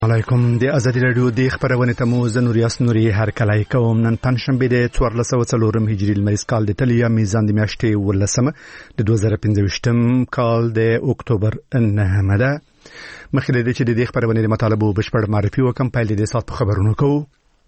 علیکم د ازادي رادیو د خبرونه تموز نوریاس نوري هر کله کوم نن پنځشنبه د 1404 هجری لمریز کال د تلیا میزان د میاشتې ولسمه د 2015 کال د اکتوبر 9 ده مخکې د دې چې د خبرونه د مطالبه بشپړ معرفي وکم پیل د سات په خبرونو کوو.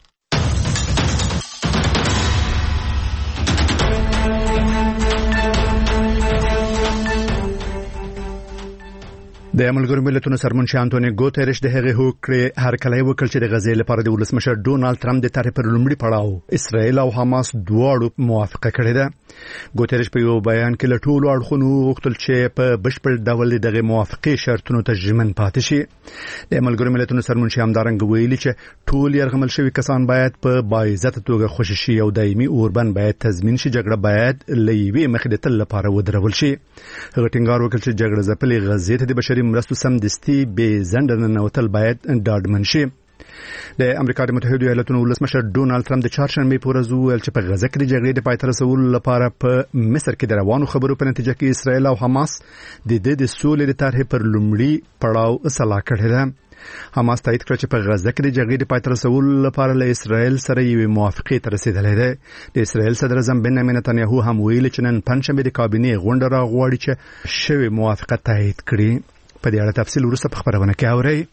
د ملګرو ملتونو سرمنشي انټونی ګوتریش د هغه هوکړې هر کله وکړ چې د غزې لپاره د ولسمشر ډونالد ترامپ د طرح پر لومړي پړاو اسرائیل او حماس دواړو موافقه کړې ده. ګوتریش په یو بیان کې له ټولو اړخونو غوښتل چې په بشپړ ډول دغه موافقې شرطونو ته ژمن پاتې شي. د ملګرو ملتونو سرمنشي همدارنګ ویلي چې ټول يرغمل شوي کسان باید په باعزت توګه خوشي شي او دایمي اوربند باید تضمین شي. جګړه باید لېوي مخې د تل لپاره ودرول شي. هغه ټینګار وکړ چې جګړه ځپلې غزې ته د بشري مرستو سمدستي به زندر نوتل باید ډاډمن شي. د امریکا د متحده ایالاتونو ولسمشر ډونالد ترامپ د چهارشنبه په ورځ ویل چې په غزه کې د جګړې د پای ته رسولو لپاره په مصر کې د روانو خبرو په نتیجه کې اسرائیل او حماس د سولې د طرح پر لومړي پړاو صلاح کړې ده. حماس تایید کړ چې په غزه کې د جګړې د پای ته رسولو لپاره له اسرائیل سره یوه موافقه ته رسیدلې ده. د اسرائیل صدر اعظم بنیامین نتنیاهو هم ویل چې نن پنځشنبه د کابینې غونډه راغواړي چې شوی موافقه تایید کړي. په دې اړه تفصیل وروسته په خبرونه کې اورئ.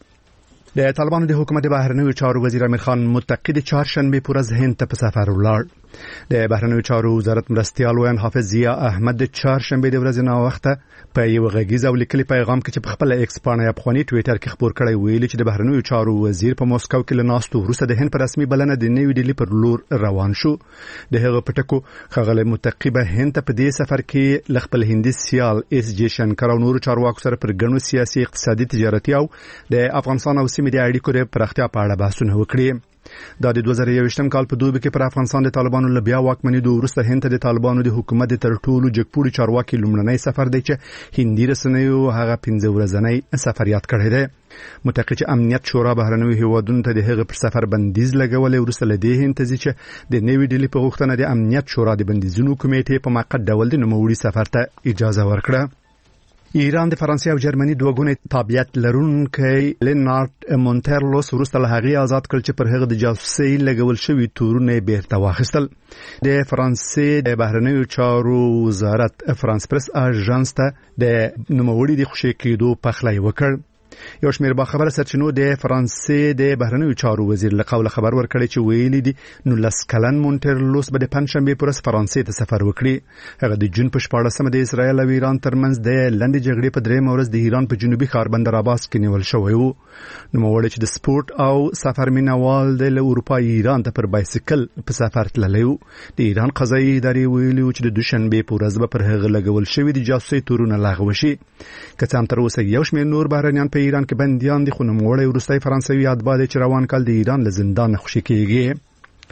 د طالبانو د حکومت بهرنیو چارو وزیر امیر خان متقی د چهارشنبه په ورځ هند ته په سفر ولاړ. د بهرنیو چارو وزارت مرستیال وین حافظ ضیا احمد د چهارشنبه د ورځې نه وخته په یو غږیز او لیکلي پیغام کې چې په خپل ایکس باندې افغاني ټوئیټر کې خبر کړی ویلي چې د بهرنیو چارو وزیر په موسکو کې لناستو وروسته د هند پر رسمي بلنه د نیو ډیلی پر لور روان شو. د هغه پټکو خغل متقی به هند ته په دې سفر کې لخپل هندي سیال اس جی شنکر او نور چارواکو سره پر ګڼو سیاسي اقتصادي تجارتي او د افغانستان او سیمې د اړیکو د پراختیا په اړه بحثونه وکړي. دا د 2021 کال په دوبي کې پر افغانستان د طالبانو له بیا واکمنۍ د وروسته هند ته د طالبانو د حکومت تر ټولو جګپوړي چارواکي لومړنی سفر دی چې هندي رسنیو هغه 15 ورځنی سفر یاد کړی دی. متقی چې امنیت شورا بهرنیو هیوادونو ته د هغه پر سفر بندیز لګولې وروسته له دې هند ته چې د نیو ډیلی په غوښتنه د امنیت شورا د بندیزونو کمیټې په موقت ډول د نوموړي سفر ته اجازه ورکړه. ایران د فرانسې او جرمني دوه ګونې تابعیت لرونکي لینارد مونټرلوس وروسته له هغې آزاد کړ چې پر هغه د جاسوسۍ لګول شوي تورونه بیرته واخیستل. د فرانسې د بهرنیو چارو وزارت فرانس پریس اژانس ته د نوموړي د خوشي کېدو پخلی وکړ. یو شمېر باخبره سرچینو د فرانسې د بهرنیو چارو وزیر له قوله خبر ورکړی چې ویلي دي 19 کلن مونټرلوس به د پنځشنبه په ورځ فرانسې ته سفر وکړي. هغه د جون په 14مه د اسرائیل او ایران ترمنځ د لندې جګړې په درېمه ورځ د ایران په جنوبي ښار بندر عباس کې نیول شوی و. نوموړی چې د سپورت او سفر مینوال د اروپا ایران ته پر بایسکل په سفر تللی و. د ایران قضایي ادارې ویلي و چې د دوشنبه په ورځ به پر هغه لګول شوی د جاسوسۍ تورونه لغوه شي. که څه هم تر اوسه یو شمېر نور بهرنیان په ایران کې بنديان دي خو نوموړی وروستی فرانسوي اتباع چې روان کال د ایران له زندان خوشي کېږي.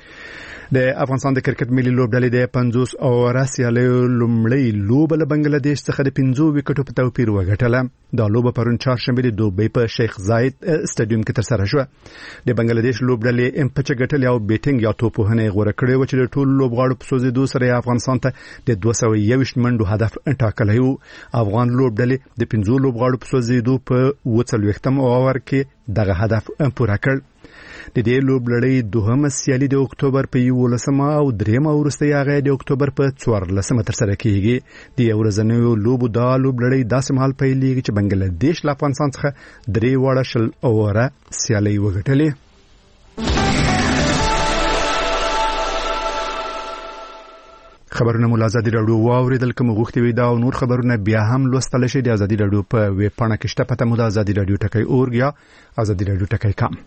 د افغانستان د کرکټ ملي لوبډلې د 50 اوور سیالیو لومړی لوبه له بنگلاديش څخه د 15 وکټو په توپیر وګټله. دا لوبه پرون چهارشنبه د دوبۍ په شیخ زاید سټاډیوم کې ترسره شوه. د بنگلاديش لوبډلې ام پچ ګټل او بیټینګ یا توپوهنه غوړه کړې و چې د ټولو لوبغاړو په سوزیدو سره افغانستان ته د 221 منډو هدف ټاکلی و. افغان لوبډلې د 15 لوبغاړو په سوزیدو په 40م اوور کې دغه هدف پوره کړ. د دې لوبلړۍ دوهمه سیالي د اکتوبر په 11مه او درېمه وروستۍ هغه د اکتوبر په 14مه ترسره کیږي. د ورځنیو لوبو دا لوبلړۍ داسې مهال پیلېږي چې بنگلاديش له افغانستان څخه 3 وړه شل اوره سیالي وګټلې. خبرونه مو آزادي رادیو واوریدل. کوم غوښتي وي دا او نور خبرونه بیا هم لوستل شي د آزادي رادیو په ویب پاڼه کې شته. پته مو د آزادي رادیو ټکی اورګ یا آزادي رادیو ټکی کام.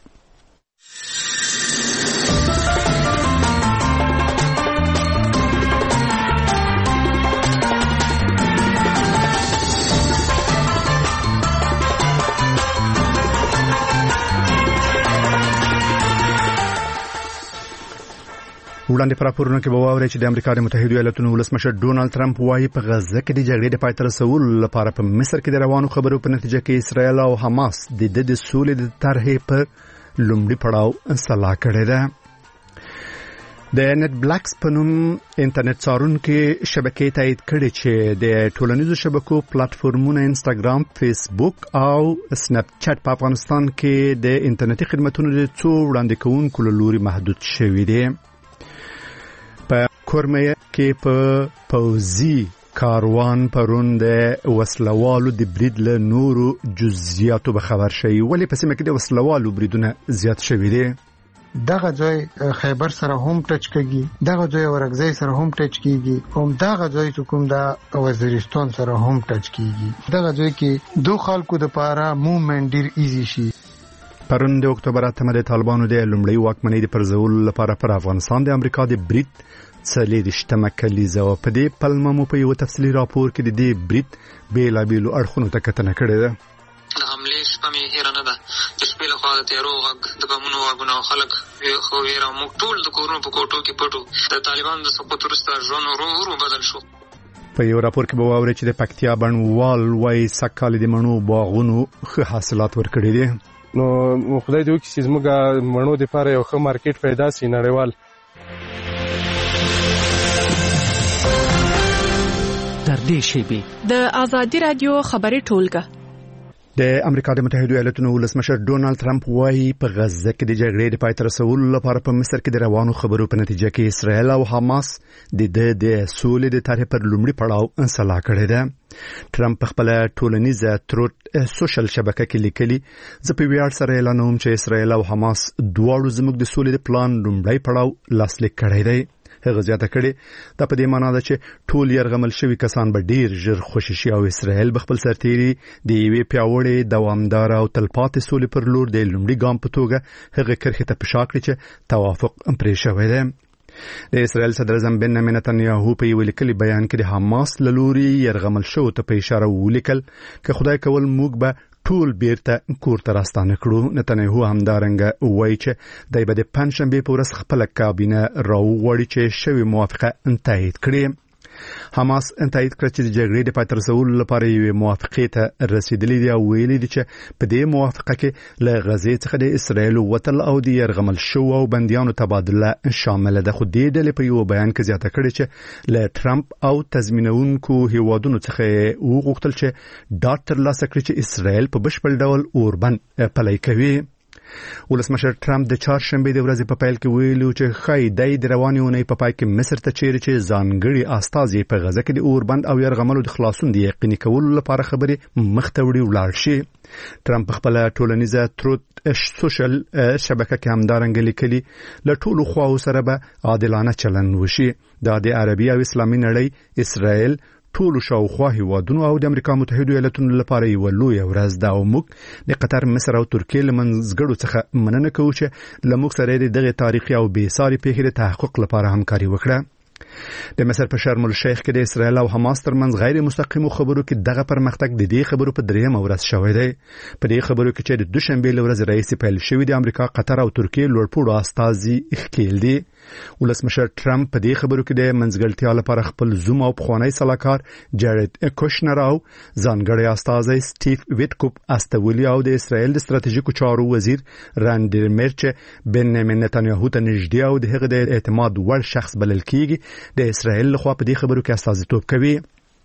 وړاندې پر راپورونو کې به واورئ چې د امریکا د متحده ایالاتونو ولسمشر ډونالد ترامپ وايي په غزه کې د جګړې د پای ته رسولو لپاره په مصر کې د روانو خبرو په نتیجه کې اسرائیل او حماس د سولې د طرحې په لومړي پړاو صلاح کړې ده. د نت بلاکس په نوم انټرنیټ څارونکو شبکې تایید کړي چې د ټولنیزو شبکو پلیټفارمونو انستګرام، فیسبوک او سنپ چټ په افغانستان کې د انټرنیټي خدماتو د څو وړاندې کوونکو لوري محدود شوي دي. په کورمه کې په پوزي کاروان پرون د وسلوالو د برید له نورو جزئیاتو به خبر شي، ولی په سیمه کې د وسلوالو بریدونه زیات شوي دي. دغه ځای خیبر سره هم ټچ کیږي، دغه ځای ورغزي سره هم ټچ کیږي، او دغه ځای کوم دا وزیرستان سره هم ټچ کیږي. دغه ځای کې دوه خلکو د پاره موومېنټ ډیر ایزی شي. پرون د اکتوبر 8 د طالبانو د لومړی واکمنۍ د پرځولو لپاره پر افغانستان د امریکا د برید څلېرشتمه کلیزه او په دې پلمه مو په یو تفصیلي راپور کې د دې برید بیلابیلو اړخونو ته کتنه کړې ده. د حملې شپه مې هیره نه ده چې شپې له خوا د تیارو غږ، د بمونو غږونه او خلک خو ویره. موږ ټول د کورونو په کوټو کې پټو. د طالبانو د سقوط وروسته ژوند ورو ورو بدل شو. په یو راپور کې به واورئ چې د پکتیا بڼوال وایي سږکال د مڼو باغونو ښه حاصلات ورکړي دي. نو خدای دې وکړي چې زموږ مڼو دپاره یو ښه مارکیټ پیدا شي نړیوال. تر دې شیبې د آزادي رادیو خبري ټولګه. د امریکا د متحده ایالاتونو ولسمشر ډونالد ټرمپ وايي په غزه کې د جګړې د پای ته رسولو لپاره په مصر کې د روانو خبرو په نتیجه کې اسرائیل او حماس د سولې د طرح پر لومړي پړاو انصلاح کړی دی. ټرمپ خپل ټولنیزه تروت سوشل شبکه کې لیکلي، زه په ویاړ سره اعلانوم چې اسرائیل او حماس دواړو زموږ د سولې د پلان لومړی پړاو لاسلیک کړی دی. هغه زیاته کړي دا په دې معنی ده چې ټول يرغمل شوی کسان به ډیر ژر خوشی شي او اسرائیل بخپل سرتيري د یوې پیاوړې دوامدار او تلپاتې سولې پر لور د لومړي ګام په توګه هغه کرخه ته پښا کړی چې توافق پرې شوی دی. د اسرائیل صدر اعظم بنیامین نتنیاهو په یو لیکلي بیان کې د حماس لوري يرغمل شو ته په اشاره ولیکل چې خدای کول موږ به ټول بیرته کور ته راستانه کړو. نتنیاهو همدارنګه وایي چې دای به د پنځشنبه په ورځ خپل کابینه راوړي چې شوی موافقه تایید کړي. حماس تایید کړ چې د جګړې د پای ته رسولو لپاره یو موافقه ته رسیدلی دی او ویلي دي چې په دې موافقه کې له غزې څخه د اسرائیل وتل او د يرغمل شو او بنديانو تبادله شامل ده. خو دې ډلې په یو بیان کې زیاته کړې چې له ټرمپ او تضمینونکو هیوادونو څخه وغوښتل چې ډاټ ترلاسه کړي چې اسرائیل په بشپړ ډول اوربند پلی کوي. ولسمشر ټرمپ د چهارشنبه د ورځې په پیل کې ویلو چې خای د روانې اونۍ په پای کې مصر ته چیرې چې ځانګړي استازي په غزه کې د اوربند او يرغملو د خلاصون د یقیني کولو لپاره خبرې مختوړي ولاړ شي. ټرمپ خپل ټولنیزه تروت سوشل شبکه کې همدارنګه لیکلي له ټولو خواو سره به عادلانه چلند وشي. د عربي او اسلامي نړۍ اسرائیل ټول شاوخوا هیوادونو او د امریکا متحده ایالاتونو لپاره یو لوی ورځ ده او موږ د قطر، مصر او ترکیه لمنځګړو څخه مننه کوو چې لموږ سره دغه تاریخي او بې ساري پیښې د تحقق لپاره همکاري وکړه. د مصر په شرم الشیخ کې د اسرائیل او حماس ترمنځ غیر مستقیم خبرو کې دغه پرمختګ د دې خبرو په درېمه ورځ شوی دی. په دې خبرو کې چې د دوشنبه ورځ رئیس پیل شوی د امریکا، قطر او ترکیه لوړپوړو استازي ښکېل دي. ولسمشر ټرمپ په دې خبرو کې د منځګړتیا لپاره خپل زوم او پخوانی سلاکار جارد کوشنر او ځانګړی استازی سټیف ویټکوپ استولی او د اسرائیل د ستراتیژیکو چارو وزیر راندیر مرچ بنیامین نتنیاهو ته نږدې او د هغه د اعتماد وړ شخص بلل کیږي د اسرائیل لخوا په دې خبرو کې استازیتوب کوي.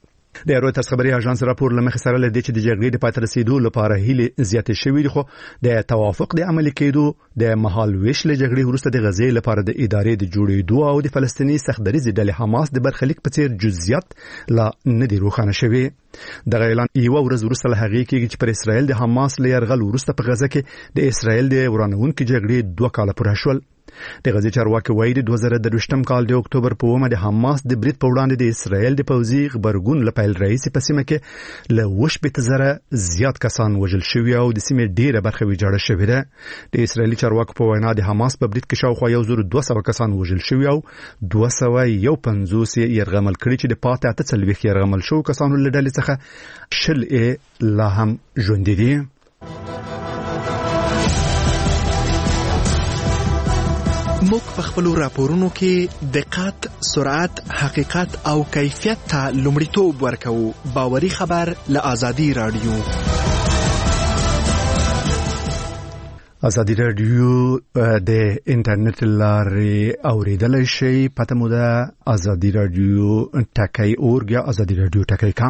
د رویټرز خبري اژانس راپور لمخې سره لدی چې د جګړې د پای ته رسیدو لپاره هیله زیاتې شوې دي، خو د توافق د عملي کېدو د مهال ویش له جګړې وروسته د غزې لپاره د ادارې د جوړېدو او د فلسطیني سختدریزې ډلې حماس د برخلیک په څیر جزئیات لا نه دي روښانه شوي. د اعلان یو ورځ وروسته له هغې کېږي چې پر اسرائیل د حماس له يرغل وروسته په غزه کې د اسرائیل د ورانونکو جګړې 2 کال پوره شول. د غزې چارواکي وایي د 2023م کال د اکتوبر په 1 د حماس د برید په وړاندې د اسرائیل د پوځي خبرګون لپاره رئیس په سیمه کې له 200,000 زیات کسان وژل شوي او د سیمې ډیره برخه ویجاړه شوې ده. د اسرائیلي چارواکو په وینا د حماس په برید کې شاوخوا 1200 کسان وژل شوي او 251 يرغمل کړي چې د پاتې 48 يرغمل شو کسانو له ډلې څخه 20 لا هم ژوند دي. موږ په خپل راپورونو کې دقت، سرعت، حقیقت او کیفیت ته لومړیتوب ورکوو. باوري خبر له آزادي رادیو. ازادي رادیو د انټرنیټ لارې اوریدلای شئ. پته مو ده ازادي رادیو ټاکي اورګ یا ازادي رادیو ټاکي کام.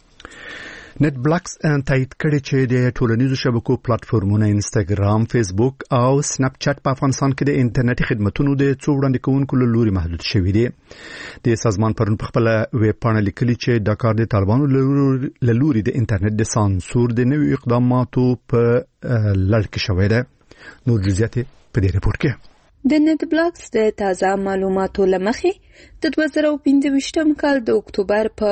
نت بلاکس تایید کړي چې د ټولنیزو شبکو پلیټفارمونو انستګرام، فیسبوک او سناپ چټ په افغانستان کې د انټرنیټي خدماتو د څو وړاندې کوونکو له لوري محدود شوي دي. د سازمان پرون په خپل ویب پاڼه لیکلي چې د کار د طالبانو له لوري د انټرنیټ د سانسور د نوي اقداماتو په لړ کې شوی دی. نور جزئیات په دې رپورت کې. د نت بلاکس د تازه معلوماتو لمخې د 2025 کال د اکتوبر په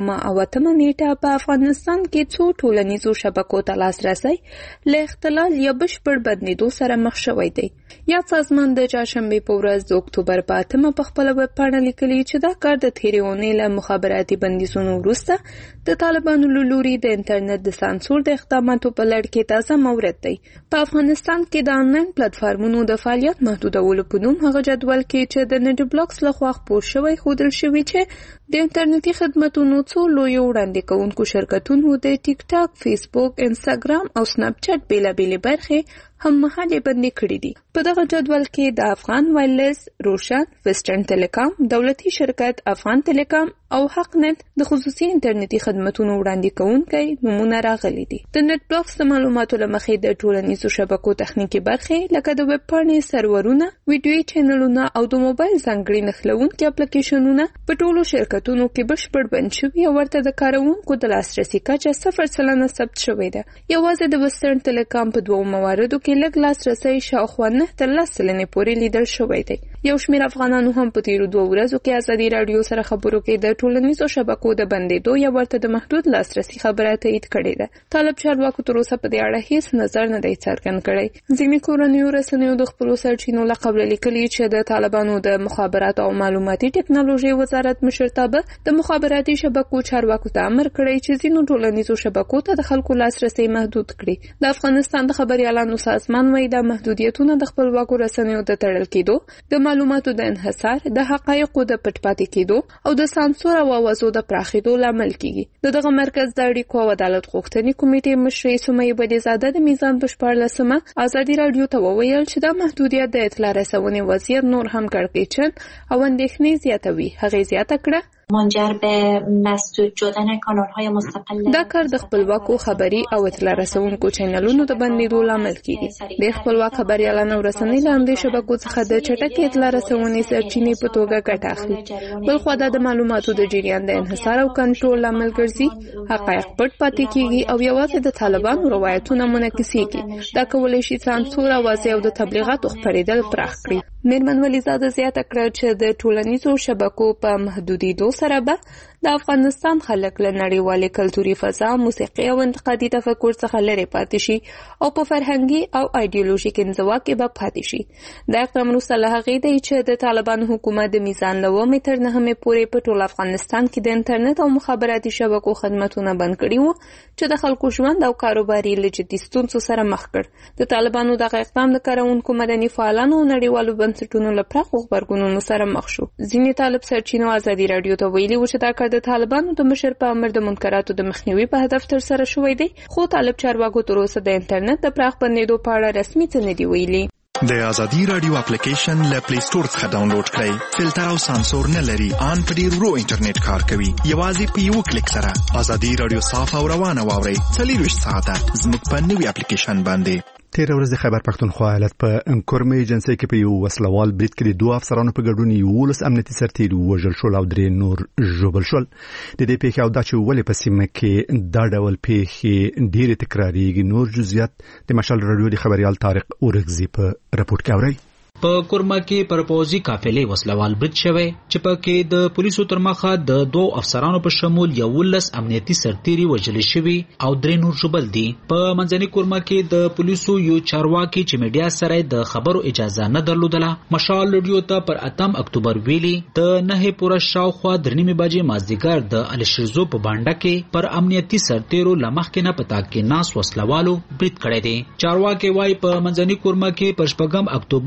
8 نیټه په افغانستان کې څو ټولنیزو شبکو ته لاسرسی له اختلال یا بشپړ بدلیدو سره مخ شوی دی. یا سازمان د چهارشنبه په ورځ د اکتوبر په 8 په خپل ویب پاڼه لیکلي چې دا کار د تیرې اونۍ له مخابراتي بندیزونو وروسته د طالبانو له لوري د انټرنیټ د سانسور د اقداماتو په لړ کې تازه مورد دی. په افغانستان کې د آنلاین پلیټفارمونو د فعالیت محدودولو په نوم هغه جدول کې چې د نت بلاکس لخوا خپور شوی ښودل شوی چې د انټرنیټي خدماتو څو لوی وړاندې کوونکو شرکتونو د ټیک ټاک، فیسبوک، انستګرام او سناپ چټ بیلابېلې برخې هم مهاله بندي کړې دي. په دغه جدول کې د افغان وایرلس، روشن، ویسټرن ټیلیکام، دولتي شرکت افغان ټیلیکام او حق نت د خصوصي انټرنیټي خدماتو وړاندې کوونکي نمونه راغلي دي. د نت بلاکس د معلوماتو لمخې د ټولنیزو شبکو تخنیکی برخې لکه د ویب پاڼې سرورونه، ویډیويي چینلونه او د موبایل ځانګړي نښلونکي اپلیکیشنونه په ټولو شرکتونو کې بشپړ بند شوي او ورته د کارونکو د لاسرسي کچه 0% ثبت شوې ده. یوازې د ویسټرن ټیلیکام په دوه مواردو کې لږ لاسرسي شاوخوا 9% پورې لیدل شوی دی. یو شمېر افغانانو هم په تیرو 2 ورځو کې ازادي رادیو سره خبرو کې د ټولنیزو شبکو د بندیدو یا ورته د محدود لاسرسي خبره تایید کړې ده. طالب چارواکو تر اوسه په دې اړه هیڅ نظر نه دی څرګند کړی. ځینې کورنیو رسنیو د خپلو سرچینو له قبل لیکلي چې د طالبانو د مخابرات او معلوماتي ټکنالوژي وزارت مشرتابه د مخابراتي شبکو چارواکو ته امر کړی چې ځینو ټولنیزو شبکو ته د خلکو لاسرسي محدود کړي. د افغانستان د خبريالانو سازمان وايي د محدودیتونو د خپلواکو رسنیو د تړل کېدو، د معلوماتو د انحصار، د حقایقو د پټ پاتې کېدو او د سانسور او اوازو د پراخېدو لامل کیږي. دغه مرکز د اړیکو او عدالت غوښتنې کمیټې مشرې سمیه بدیزاده د میزان په 14مه ازادي رادیو ته وویل چې دا محدودیت د اطلاع رسونې وضعیت نور هم کړکېچن او اندېښنې زیاتوي. هغه زیاته کړه منجر به مسدود شدن کانال‌های مستقل. دا کار د خپلواکو خبري او اطلاع رسونکو چینلونو د بندیدو لامل کیږي. د خپلواک خبريالانو رسنۍ لاندې شبکو څخه د چټکې اطلاع رسونې سرچینې په توګه ګټه اخلي. بلخو دا د معلوماتو د جریان د انحصار او کنټرول لامل ګرځي. حقایق پټ پاتې کیږي او یوازې د طالبانو روایتونه منعکسېږي. دا کولای شي سانسور اوازې او د تبلیغاتو خپرېدل پراخ کړي. میرمن ولیزاده زیاته کړه چې د ټولنیزو شبکو په محدودیدو سره به د افغانستان خلک له نړیوالې کلتوري فضا، موسیقي او انتقادي تفکر څخه لرې پاتې شي او په فرهنګي او ایډیولوژیک انزوا کې به پاتې شي. دا اقدام وروسته له هغې دی چې د طالبانو حکومت د میزان له 9 تر 9 پورې په ټول افغانستان کې د انټرنیټ او مخابراتي شبکو خدماتونه بند کړي وو چې د خلکو ژوند او کاروباري له جدي ستونزو سره مخ کړ. د طالبانو دغه اقدام د کارونکو مدني فعالانو او نړیوالو بنسټونو له پراخو غبرګونونو سره مخ شو. ځینې طالب سرچینو ازادي رادیو ته ویلي و چې دا کار د طالبانو د مشر په امر د منکراتو د مخنیوي په هدف تر سره شوی دی. خو طالب چارواکو تر اوسه د انټرنیټ د پراخ بندیدو په اړه رسمي څه نه دی ویلي. د ازادي رادیو اپلیکیشن له پلی سٹور څخه ډاونلوډ کړئ. فلټر او سانسور نه لري. ان په ډیر ورو انټرنیټ کار کوي. یوازې په یو کلیک سره ازادي رادیو صاف او روانه واورئ. 24 ساعته زموږ په نوي اپلیکیشن باندې. تیر ورځ د خیبر پښتونخوا ایالت په انکورمې ایجنسي کې په یو وسلوال برید کې 2 افسرانو په ګډون 11 امنیتي سرتیري وژل شول او 3 نور ژوبل شول. د دې پیښې او د چې ولې په سیمه کې دا ډول پیښې ډېرې تکرارېږي. نور جزئیات د مشال رادیو د خبريال طارق اورغزي په رپورت کې اورئ. په کورما کې پر پوزي قافلې وسلوال برید شوی چې پکې د پولیسو تر مخه د 2 افسرانو په شمول 11 امنیتي سرتیري وژل شوی او 3 نور ژوبل دي. په منځني کورما کې د پولیسو یو چارواکي چې میډیا سره د خبرو اجازه نه درلودله مشال رادیو ته پر 8 اکتوبر ویلي د 9 پوره شاوخوا 3:30 بجې مازدیګر د الشرزو په باندې کې پر امنیتي سرتیرو لمخ کې نه پتا کې ناس وسلوالو برید کړی دی. چارواکي وايي په منځني کورما کې پر 8 اکتوبر په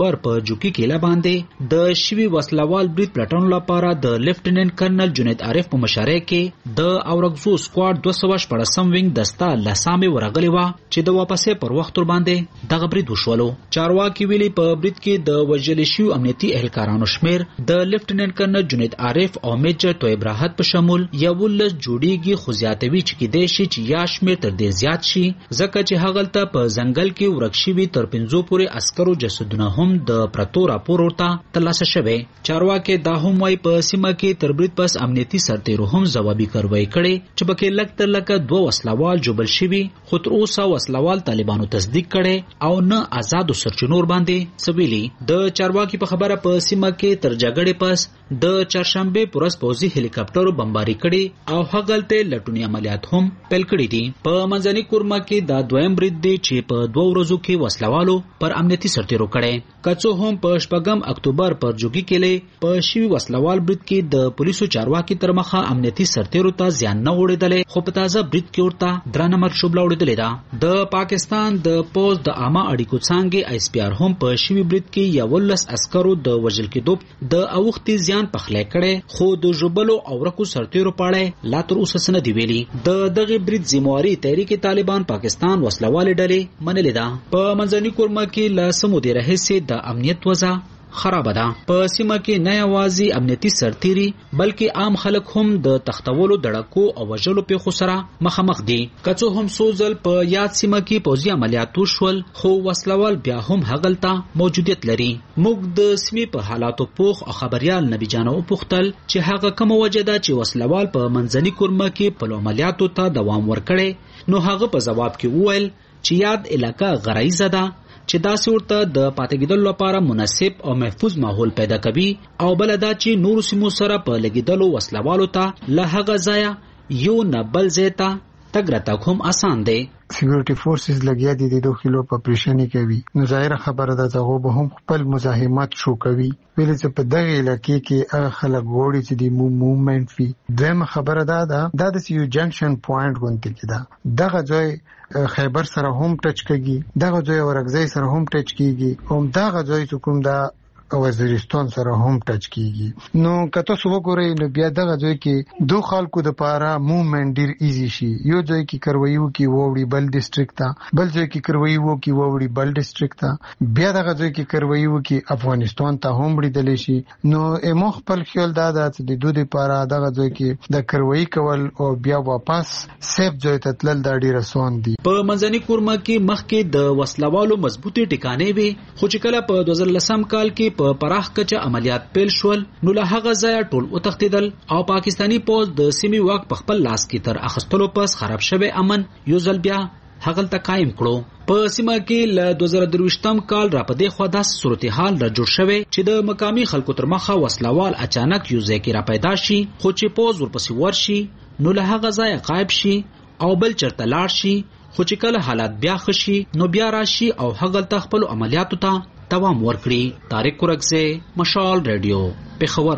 جوکی کېله باندې د شوی وسلوال برید پلټنو لپاره د لیفټیننټ کرنل جنید عارف په مشرۍ کې د اورګزو سکواډ 214 وینګ دسته لسامه ورغلی و چې د واپسې پر وخت ور باندې دغه برید وشولو. چارواکي ویلي په برید کې د وژل شوی امنیتي اهلکارانو شمیر د لیفټیننټ کرنل جنید عارف او میجر طیب راحت په شمول 11 جوړیږي، خو زیاتوي چې کېدای شي چې یا شمیر تر دې زیات شي ځکه چې هغه ته په ځنګل کې ورک شوي تر 50 پورې عسکرو جسدونه هم د پرتو راپور ورته ترلاسه شوی. چارواکي دا هم وايي په سیمه کې تر برید پس امنیتي سرتیرو هم ځوابي کاروایی کړې چې پکې لږ تر لږه 2 وسلوال جوړل شوي، خو تر اوسه وسلوال طالبانو تصدیق کړي او نه آزادو سرچینو باندې سویلي. د چارواکي په خبره په سیمه کې تر جګړې پس د چهارشنبه پورس پوزي هلیکاپټرو بمباري کړي او هغلته لټونی عملیات هم پیل کړي دي. په منځني کورما کې دا دویم برید دی چې په 2 ورځو کې وسلوالو پر امنیتي سرتیرو کړي. کڅو هم په 8 اکتوبر پر جوګي کېلې په شوی وسلوال برید کې د پولیسو چارواکي تر مخه امنیتي سرتیرو ته زیان نه وړیدل، خو په تازه برید کې ورته درنه مرګ شوبله وړیدل ده. د پاکستان د پوز د عامه اړیکو څنګه ایس پی آر هم په شوی برید کې 11 عسکرو د وژل کېدو د اوختي زیان پخلی کړي، خو د جوبلو او ورکو سرتیرو پاړې لا تر اوسه سند دی ویلي. د دغه برید ذمہواری تحریک طالبان پاکستان وسلوال ډلې منلې ده. په منځني کورما کې له سمودي راهیسې د امنیت وضع خراب ده. په سیمه کې نه یوازې امنیتي سرتیري بلکې عام خلک هم د تختولو دړکو او وژلو پیښو سره مخامخ دي. کڅو هم سوزل په یاد سیمه کې پوځي عملیات وشول، خو وسلوال بیا هم هغلته موجودیت لري. موږ د سیمې په حالاتو پوخ او خبريال نبی جانو پوښتل چې هغه کوم وجه ده چې وسلوال په منځني کورما کې په عملیاتو ته دوام ورکړي. نو هغه په جواب کې وویل چې یاد علاقہ غرایزه ده چې داسې ورته د پاتېګیدلو لپاره مناسب او محفوظ ماحول پیدا کوي، او بل دا چې نور سیمو سره په لګیدلو وسلوالو ته له هغه ځایه یو نه بل ځای ته تګ راتګ هم آسان دی. سکیورټي فورسز لګیا دي د دوه په اپریشن کوي. نو ظاهر خبره ده چې هغه به هم خپل مزاحمت شو کوي، ویل چې په دغه علاقې کې هغه خلک وړي چې د موومنت وي. دغه خبره ده د یو جنکشن پوینټ غونډه کې ده. دغه ځای خیبر سره هم ټچ کیږي، دغه ځای ورغزي سره هم ټچ کیږي، او دغه ځای چې کوم دا وزیرستان سره هم ټچ کیږي. نو کته سو وګورئ نو بیا دغه ځای کې دوه خلکو د پاره موومنت ډیر ایزی شي. یو ځای کې کرویو کې ووري بل ډیسټریکټ ته، بل ځای کې کرویو کې ووري بل ډیسټریکټ ته، بیا دغه ځای کې کرویو کې افغانستان ته هم وړي شي. نو امو خپل خیال دا چې د دوی لپاره دغه ځای کې د کروي کول او بیا واپس سیف ځای ته تلل دا ډیر آسان دي. په منځني کورما کې مخکې د وسلوالو مضبوطی ټکانې وي، خو چې کله په 2010 کال کې په پراخ کچه عملیات پیل شول نو له هغه ځای ټول وتښتیدل او پاکستانی پوز د سیمې واک په خپل لاس کې تر اخستلو پس خراب شوی امن یو ځل بیا هغلته قائم کړو. په سیمه کې له 2023 کال را پدې خو داس صورتحال را جوړ شوی چې د مقامی خلکو تر مخه وسلوال اچانک یو ځای کې را پیدا شي، خو چې پوز ورپسې ورشي نو له هغه ځای غایب شي او بل چرته لاړ شي، خو چې کله حالات بیا خشي نو بیا راشي او هغلته خپل عملیاتو ته دوام ورکړي. طارق قرقزه، مشال رادیو، پېښور.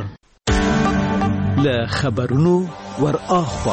له خبرونو ور اخوا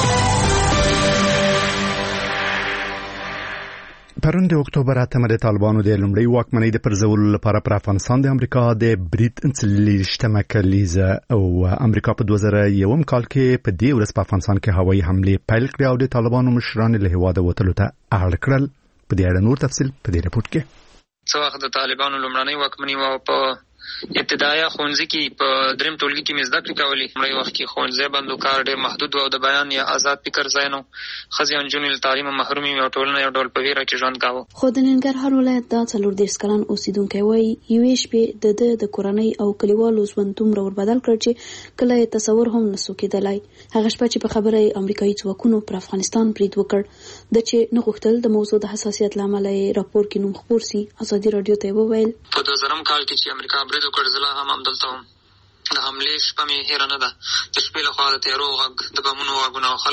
پرون د اکتوبر 8 د طالبانو د لومړی واکمنۍ د پرځولو لپاره پر افغانستان د امریکا د برید انسلیشتمه کلیزه او امریکا په 2001 کال کې په دې ورځ په افغانستان کې هوایي حمله پیل کړې او د طالبانو مشران له هواده وتلو ته اړ کړل. په دې اړه نور تفصیل په دې رپورت کې. څو وخت د طالبانو لومړنۍ واکمنۍ و په ابتدايي ښوونځي کې په دریم ټولګي کې مې زده کړې کولې. لومړی وخت کې ښوونځي بندو کار ډېر محدود و او د بیان یا آزاد فکر ځای نه و. ښځې او نجونې له تعلیمه محرومې وې او ټولنه یو ډول په ویره کې ژوند کاوه. خو د ننګرهار ولایت دا 40 کلن اوسیدونکی وایي یوې شپې د کورنۍ او کلیوالو ژوند دومره وربدل کړ چې کله یې تصور هم نسو کېدلی. هغه شپه چې په خبره امریکایي ځواکونو پر افغانستان برید وکړ، د چې نه غوښتل د موضوع د حساسیت له امله یې راپور کې نوم خپور سي. ازادي راډیو ته وویل په 2000 کال کې چې امریکا برید وکړ زه هم همدلته وم. د حملې شپه مې هیره نه ده. د شپې له خوا د تیارو غږ، د بمونو غږونه او خلک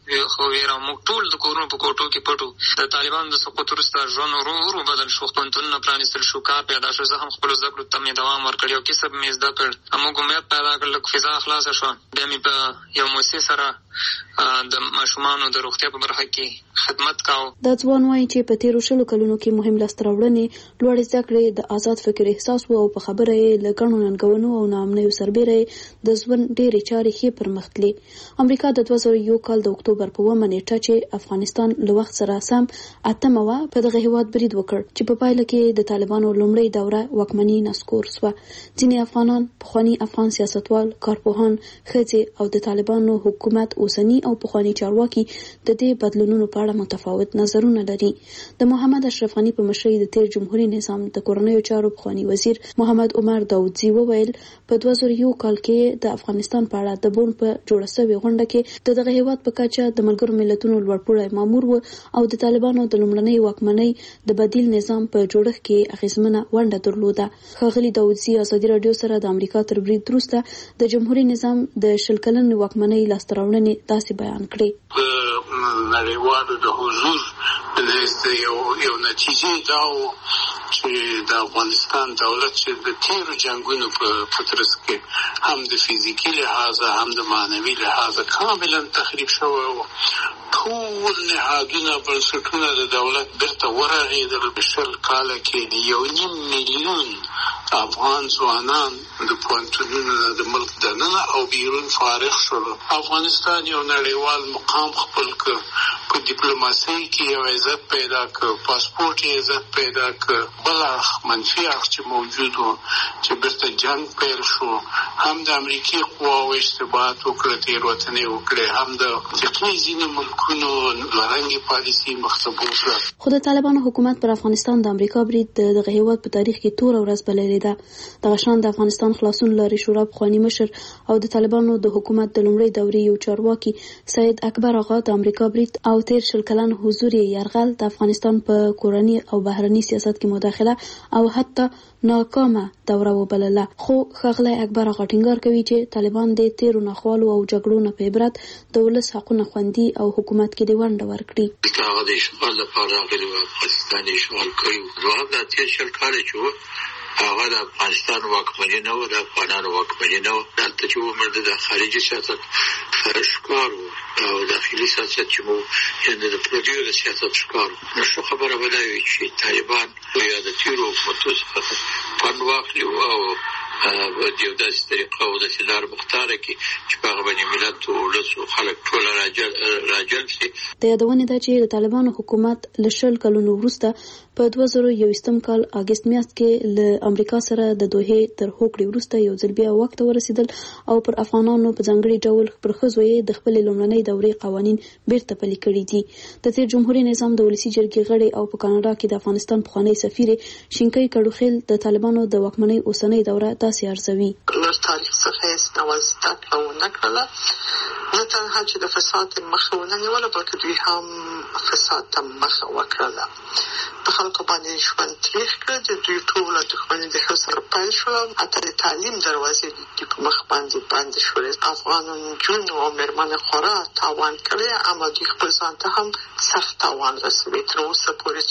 خو ویره موږ ټول د کورونو په کوټو کې پټو. د طالبانو د سقوط وروسته ژوند ورو بدل شو، پوهنتونونه پرانیستل شو، کار پیدا شو. زه هم خپلو زده کړو ته مې دوام ورکړ، یو کسب مې زده کړ، موږ امید پیدا کړ، لږ فضا خلاصه شوه. بیا مې په یو موسسې سره د ماشومانو د روغتیا په برخه کې خدمت کاوه. دا ځوان وایي چې په تیرو 20 کلونو کې مهم لاسته راوړنې لوړې زده کړې، د آزاد فکر احساس او په خبره یې له ګڼو ننګونو او ناامنیو سربېره د ژوند ډېرې چارې ښې پرمختلې. امریکا د 2001 کال د اکتوبر په 9 نیټه چې افغانستان له وخت سره سم 8 وه په دغه هیواد برید وکړ چې په پایله کې د طالبانو لومړۍ دوره واکمني نسکور شوه. ځینې افغانان، پخواني افغان سیاستوال، کارپوهان، ښځې او د طالبانو حکومت اوسني او پخواني چارواکي د دې بدلونونو په اړه متفاوت نظرونه لري. د محمد اشرف غني په مشرۍ د تیر جمهوریت نظام د کورنیو چارو پخواني وزیر محمد عمر داودزي وویل په 2001 کال کې د افغانستان په اړه د بون په جوړه شوې غونډه کې دغه هیواد په کچه د ملګرو ملتونو لوړپوړی مامور و او د طالبانو د لومړنۍ واکمنۍ د بدیل نظام په جوړښت کې اغیزمنه ونډه درلوده. ښاغلي داودزي ازادي راډیو سره د امریکا تر برید وروسته د جمهوریت نظام د 20 کلنې واکمنۍ لاسته راوړنې داسې بیان کړې. نړیوالو د حضور یو نتیجه دا و چې د افغانستان دولت چې د تیرو جنگونو په ترڅ کې هم د فزیکی لحاظ هم د معنوي لحاظ کاملا تخریب شوی و. ټول نهادونه بنسټونه د دولت بیرته ورغېدل. 20 کاله کې 1.5 میلیون افغان ځوانان د پوهنتونونو د ملک دننه او بیرون فارغ شول. افغانستان یو نړیوال مقام خپل کړ، په ډیپلوماسۍ کې یو عزت پیدا کړ، پاسپورت یې عزت پیدا کړ. بل منفي اړخ چې موجود و چې بیرته جنگ پیل شو، هم د امریکای قواو اشتباهات وکړه، تېروتنې وکړې، هم د افریقې ځینې ملکونو لرنګې پالیسي مختبو کړه. خو د طالبانو حکومت پر افغانستان د امریکا برید دغه هیواد په تاریخ کې توره ورځ بللې ده. دغه شان د افغانستان خلاصون لارې شورا پخواني مشر او د طالبانو د حکومت د لومړۍ دورې یو چارواکي سید اکبر آغا د امریکا برید او تیر 20 کلن حضور یرغل د افغانستان په کورنی او بهرني سیاست کې مداخله او حتی ناکامه دوره وبلله. خو ښاغلی اکبر آغا ټینګار کوي چې طالبان د تیرو ناخوالو او جګړو نه په عبرت د ولس حقونه خوندي او حکومت کې د ونډه ورکړي. هغه د اشغال لپاره راغلی و، افغانستان اشغال کړی و. دوهم د تیر 20 کال چې هغه د افغانستان واکمني نه و، د افغانانو واکمني نه و. دلته چې ومرده د خارجي سیاست ښکار و او داخلي سیاست چې مو یعنې د پردیو د سیاست ښکار و. نو ښه خبره به دا وي چې طالبان یا د تیرو حکومتو څخه پند واخلي او د یو داسې طریقه او داسې لار مختاره کړي چې په هغه باندې ملت او ولس او خلک ټول راجلب شي. د یادونې ده چې د طالبانو حکومت له 20 کلونو وروسته په 2021 کال اگست میاشت کې له امریکا سره د دوحې تر هوکړې وروسته یو ځل بیا وخت ورسېدل او پر افغانانو په ځانګړي ډول پر ښځو یې د خپلې لومړنۍ دورې قوانین بیرته پلي کړي دي. د تیر جمهوریت نظام د ولسي جرګې غړي او په کاناډا کې د افغانستان پخوانی سفیر شینکۍ کډوخیل د طالبانو د واکمنۍ اوسنۍ دوره داسې ارزوي. له تاریخ څخه هیڅ ډول زده کړه ونه کړله، نه تنها چې د فساد مخه ونه نیوله بلکې دوی هم فساد ته مخه وکړله. په خلکو باندې ژوند تریخ کړ، د دوی ټوله دښمني د ښځو سره پیل شوه، حتی د تعلیم دروازې د په مخ باندې بندې شولې. افغانو نجونو او مېرمنې خورا تاوان کړی، اما دوی خپل ځان ته هم سخت تاوان رسوي. تر اوسه پورې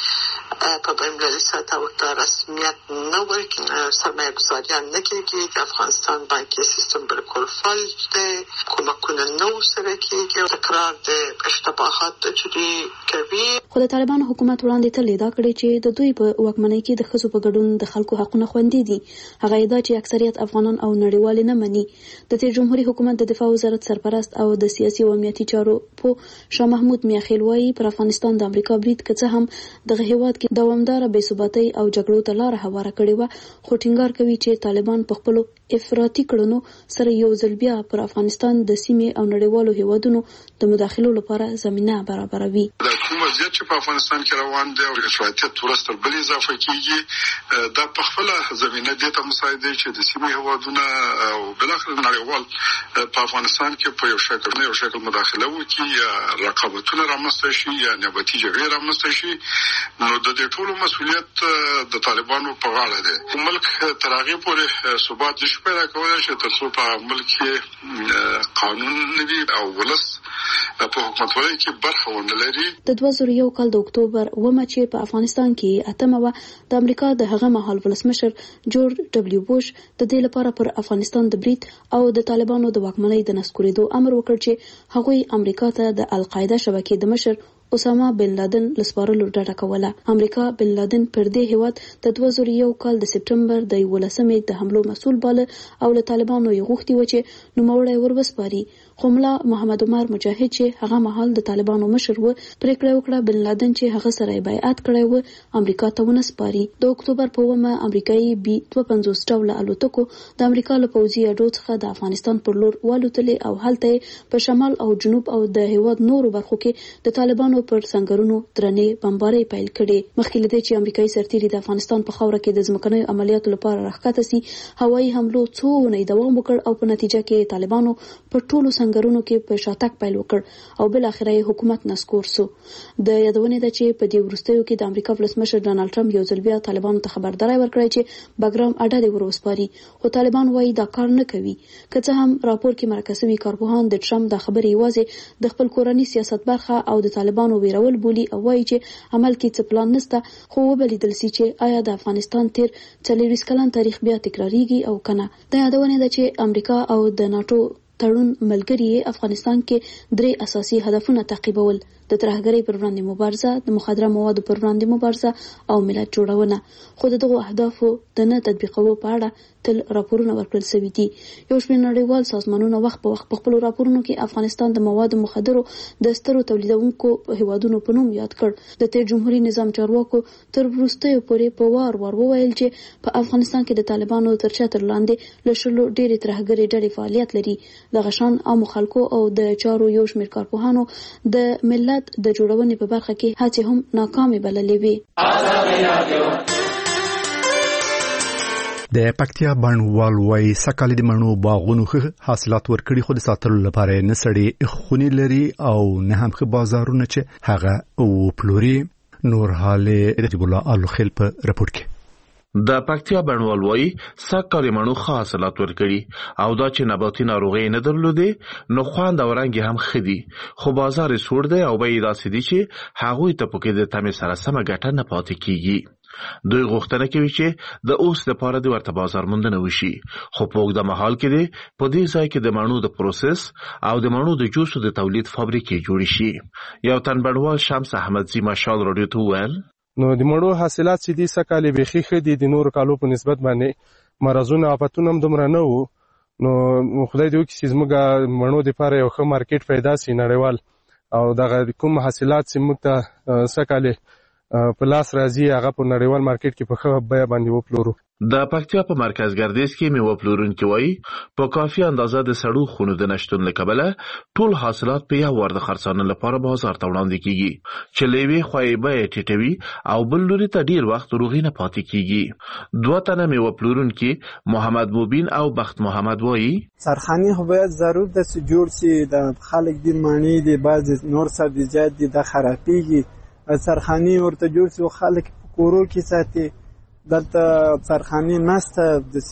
څوک په بین‌المللي سطح ورته رسمیت نه ورکوي، سرمایه ګذاریان نه کېږي. د افغانستان بانکي سیستم بالکل فلج دی، کومکونه نه ورسره کېږي، تکرار د اشتباهاتو چې دوی کوي. خو د طالبانو حکومت وړاندې تل ادعا کړې چې د دوی په واکمنۍ کې د ښځو په ګډون د خلکو حقونه خوندي دي. هغه ادعا چې اکثریت افغانان او نړیوال نه مني. د تیر جمهوریت حکومت د دفاع وزارت سرپرست او د سیاسي او امنیتي چارو په شاه محمود میاخیل وایي پر افغانستان د امریکا برید که څه هم دغه هیواد کې دوامداره بې ثباتۍ او جګړو ته لاره هواره کړې وه، خو ټینګار کوي چې طالبان په خپلو افراطي کړنو سره یو ځل بیا پر افغانستان د سیمې او نړیوالو هیوادونو د مداخلو لپاره زمینه برابروي. کوم وضعیت چې په افغانستان کې روان دی او افراطیت ورستر بل اضافه کیږي، دا په خپل زمینه دې ته مساعد دی چې د سیمې هیوادونه او بلاخره نړیوال په افغانستان کې په یو شکل مداخله وکړي یا رقابتونه رامنځته شي یا نیابتي جګړې رامنځته شي. نو د دې ټولو مسؤلیت د طالبانو په غاړه دی. ملک تر هغې پورې ثبات نشي نشي پیدا کولای چې ترڅو په ملک کې قانون نوي او ولس په حکومتولۍ کې برخه ونه لري. د 2001 کال د اکتوبر 9 چې په افغانستان کې اتمه و د امریکا د هغه مهال ولسمشر جورج دبلیو بوش د دې لپاره پر افغانستان د برید او د طالبانو د واکمنۍ د نسکورېدو امر وکړ چې هغوی امریکا ته د القاعده شبکې د مشر اسامه بن لادن لسپارلو ډاډه کوله. امریکا بن لادن پر دې هیواد د 2001 کال د سپټمبر د 11 د حملو مسؤل باله او له طالبانو یې غوښتي و چې نوموړی وروسپاري، خو ملا محمد عمر مجاهد چې هغه مهال د طالبانو مشر و پریکړه وکړه بن لادن چې هغه سره بیعت کړی و امریکا ته ونسپاري. د اکتوبر په 9 امریکایي بي 52 ډوله الوتکو د امریکا له پوځي اډو څخه د افغانستان پر لور والوتلې او هلته په شمال او جنوب او د هیواد نورو برخو کې د طالبانو پر سنگرونو درنې بمبارۍ پیل کړي. مخکې له دې چې امریکایي سرتیري د افغانستان په خاوره کې د ځمکنیو عملیاتو لپاره راښکته سي، هوایي حملو څو اونۍ دوام وکړ او په نتیجه کې طالبانو په ټولو سنگرونو کې په شاتګ پیل وکړ او بل اخر حکومت نسکور سو. د یادونه ده چې په دې وروستیو کې د امریکا ولسمشر ډانلډ ټرمپ یو ځل بیا طالبانو ته خبرداري ورکړه چې بګرام اډه دې وروسپاري، خو طالبان وايي دا کار نه کوي. که څه هم راپور کې مرکزي کارپوهان د ټرمپ د خبرې یوازې د خپل کورنی سیاست برخه او د طالبانو ویرول بولی او وایي چې عمل کې څه پلان نشته، خو وبلیدل سي چې آیا د افغانستان تیر 40 کلن تاریخ بیا تکراریږي او کنه. د یادونه ده چې امریکا او د ناتو تړون ملګري افغانستان کې 3 اساسي هدفونه تعقیبول: د ترهګرۍ پر وړاندې مبارزه، د مخدره موادو پر وړاندې مبارزه او ملت جوړونه. خو دغه اهدافو د نه تطبیقولو په اړه تل راپورونه ورکړل شوي دي. یو شمېر نړیوال سازمانونه وخت په وخت په خپل راپورونو کې افغانستان د موادو مخدرو د سترو تولیدونکو هیوادونو په نوم یاد کړ. د تیر جمهوریت نظام چارواکو تر وروستیو پورې په وار وویل چې په افغانستان کې د طالبانو تر چتر لاندې له شلو ډېرې ترهګرۍ ډلې فعالیت لري. د غشان عامو خلکو او د چارو یو شمېر کارپوهانو د ملت د جوړونې په برخه کې هڅې هم ناکامې بللې وې. د پکتیا بڼوال وای سکهال د مڼو باغونو ښه حاصلات ورکړي، خو د ساتلو لپاره نه سړې خونی لري او نه هم ښه بازارونه چې هغه او پلوري. نور حال رجب الله الخیل په رپورټ کې د پکتیا بڼوال وای سکهال مڼو ښه حاصلات ورکړي او دا چې نباتي ناروغي نه درلودې نو خوند او رنګ هم خدي، خو بازار سوړ دی او به یې داسې دي چې هغوی ته پکې د تمې سره سمه ګټه نه پاتې کیږي. دوی غوښتنه کوي چې د اوس لپاره د ورته بازار موندنه وشي، خو په اوږده مهال کې دی په دې ځای کې د مڼو د پروسس او د مڼو د جوسو د تولید فابریکې جوړې شي. یو تن بڼوال شمس احمدزي مشال رادیو ته وویل نو د مڼو حاصلات چې دي سکهال بیخي ښه دي، د نورو کالو په نسبت باندې مرزونه آفتونه هم دومره نه وو. نو خدای دې وکړي چې زموږ مڼو دپاره یو ښه مارکیټ پیدا سي نړیوال، او دغه کوم حاصلات چې موږ ته سکهال په لاس راځي هغه په نړیوال مارکیټ کې په ښه بیه باندې وپلورو. د پکتیا په مرکز ګردیز کې میوه پلورونکي وایي په کافي اندازه د سړو خونو د نشتون له کبله ټول حاصلات په یو ور د خرڅانه لپاره بازار ته وړاندې کیږي، چې له یوې خوا یې بیه ټیټوي او بل لوري ته ډیر وخت روغې نه پاتې کیږي. 2 تنه میوه پلورونکي محمد مبین او بخت محمد وایي سرخاني خو باید ضرور د جوړ شي، د خلک د مانی د بعض نور سبزیجات دي د خرابېږي، سرخاني ورته جوړ شي او خلک په کورو کې ساتي. دلته سرخاني نسته د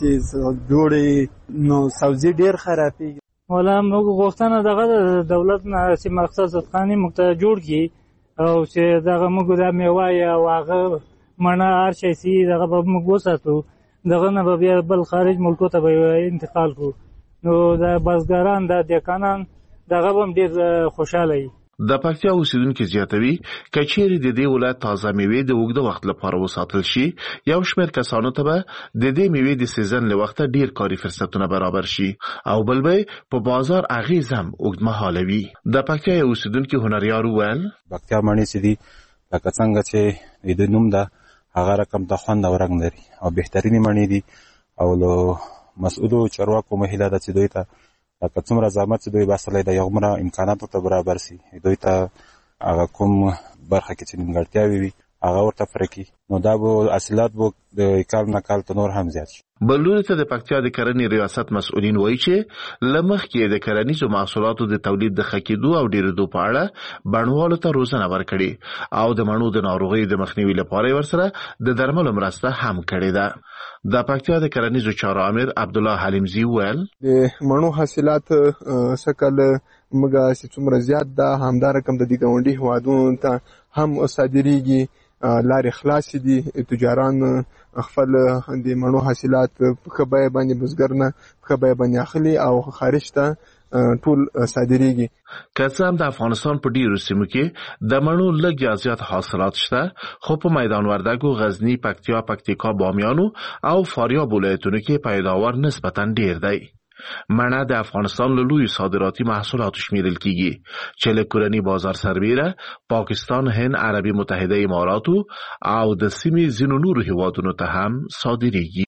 جوړې نو سبزي ډیر خرابېږي. ولا موږ غوښتنه دغه دولت نه چې مخصوص خاني موږ ته جوړ کړي او چې دغه موږ د میوه او هغه مڼه هر شی سي دغه به موږ وساتو، دغه نه به بیا بل خارج ملکو ته به انتقال کړو. نو د بزګران د دکانان دغه هم ډیر خوشاله وي. د پکتیا اوسیدونکي زیاتوي کچېرې د دې ولایت تازه میوې د اوږده وخت لپاره وساتل شي، یو شمېر کسانو ته به د دې میوې د سیزن له وخته ډیر کاري فرصتونه برابر شي او بل به په بازار اغیز هم اوږدمهاله وي. د پکتیا اوسیدونکي هنریار وویل پکتیا مڼې چې دي لکه څنګه چې د نوم ده هغه رقم ته خوند او رنګ لري او بهترینې مڼې دي او له مسؤلو چارواکو مهیله ده چې دوی ته لکه څومره زحمت چې دوی باسلی ده یومره امکانات ورته برابر سي، دوی ته هغه کوم برخه کې چې نیمګړتیاوې وي هغه ورته پوره کړي، نو دا به حاصلات به د کال نه کال ته نور هم زیات شي. بل لوري ته د پکتیا د کرنې ریاست مسؤلین وایي چې له مخکې د کرنیزو محصولاتو د تولید د ښه کېدو او ډېرېدو په اړه بڼوالو ته روزنه ورکړې او د مڼو د ناروغیو د مخنیوي لپاره یې ورسره د درملو مرسته هم کړې ده. د پکتیا د کرنیزو چارو امیر عبد الله حلیمزی ویل د مڼو حاصلات سکل مګه چې څومره زیات ده همدار کم د دې ګاونډي هوادونو ته هم صادریږي لارې خلاص دي تجاران خپل د مڼو حاصلات په خبره باندې بزګر نه خبره باندې اخلي او خارج ته ټول صادریږي. که څه هم د افغانستان په ډیرو سیمو کې د مڼو لږ یا زیات حاصلات شته، خو په میدان وردګو، غزنی، پکتیا، پکتیکا، بامیانو او فاریاب ولایتونو کې پیداوار نسبتا ډیر دی. مڼه د افغانستان له لویو صادراتي محصولاتو شمیرل کیږي چې له کورني بازار سربیره پاکستان، هند، عربي متحده اماراتو او د سیمې ځینو نورو هیوادونو ته هم صادریږي.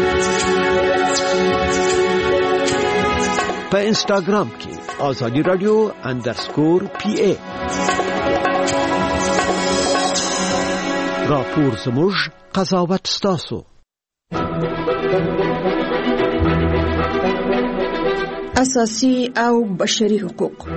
په انسټاګرام کې آزادي رادیو _PA راپور زموږ قضاوت ستاسو. اساسي او بشري حقوق.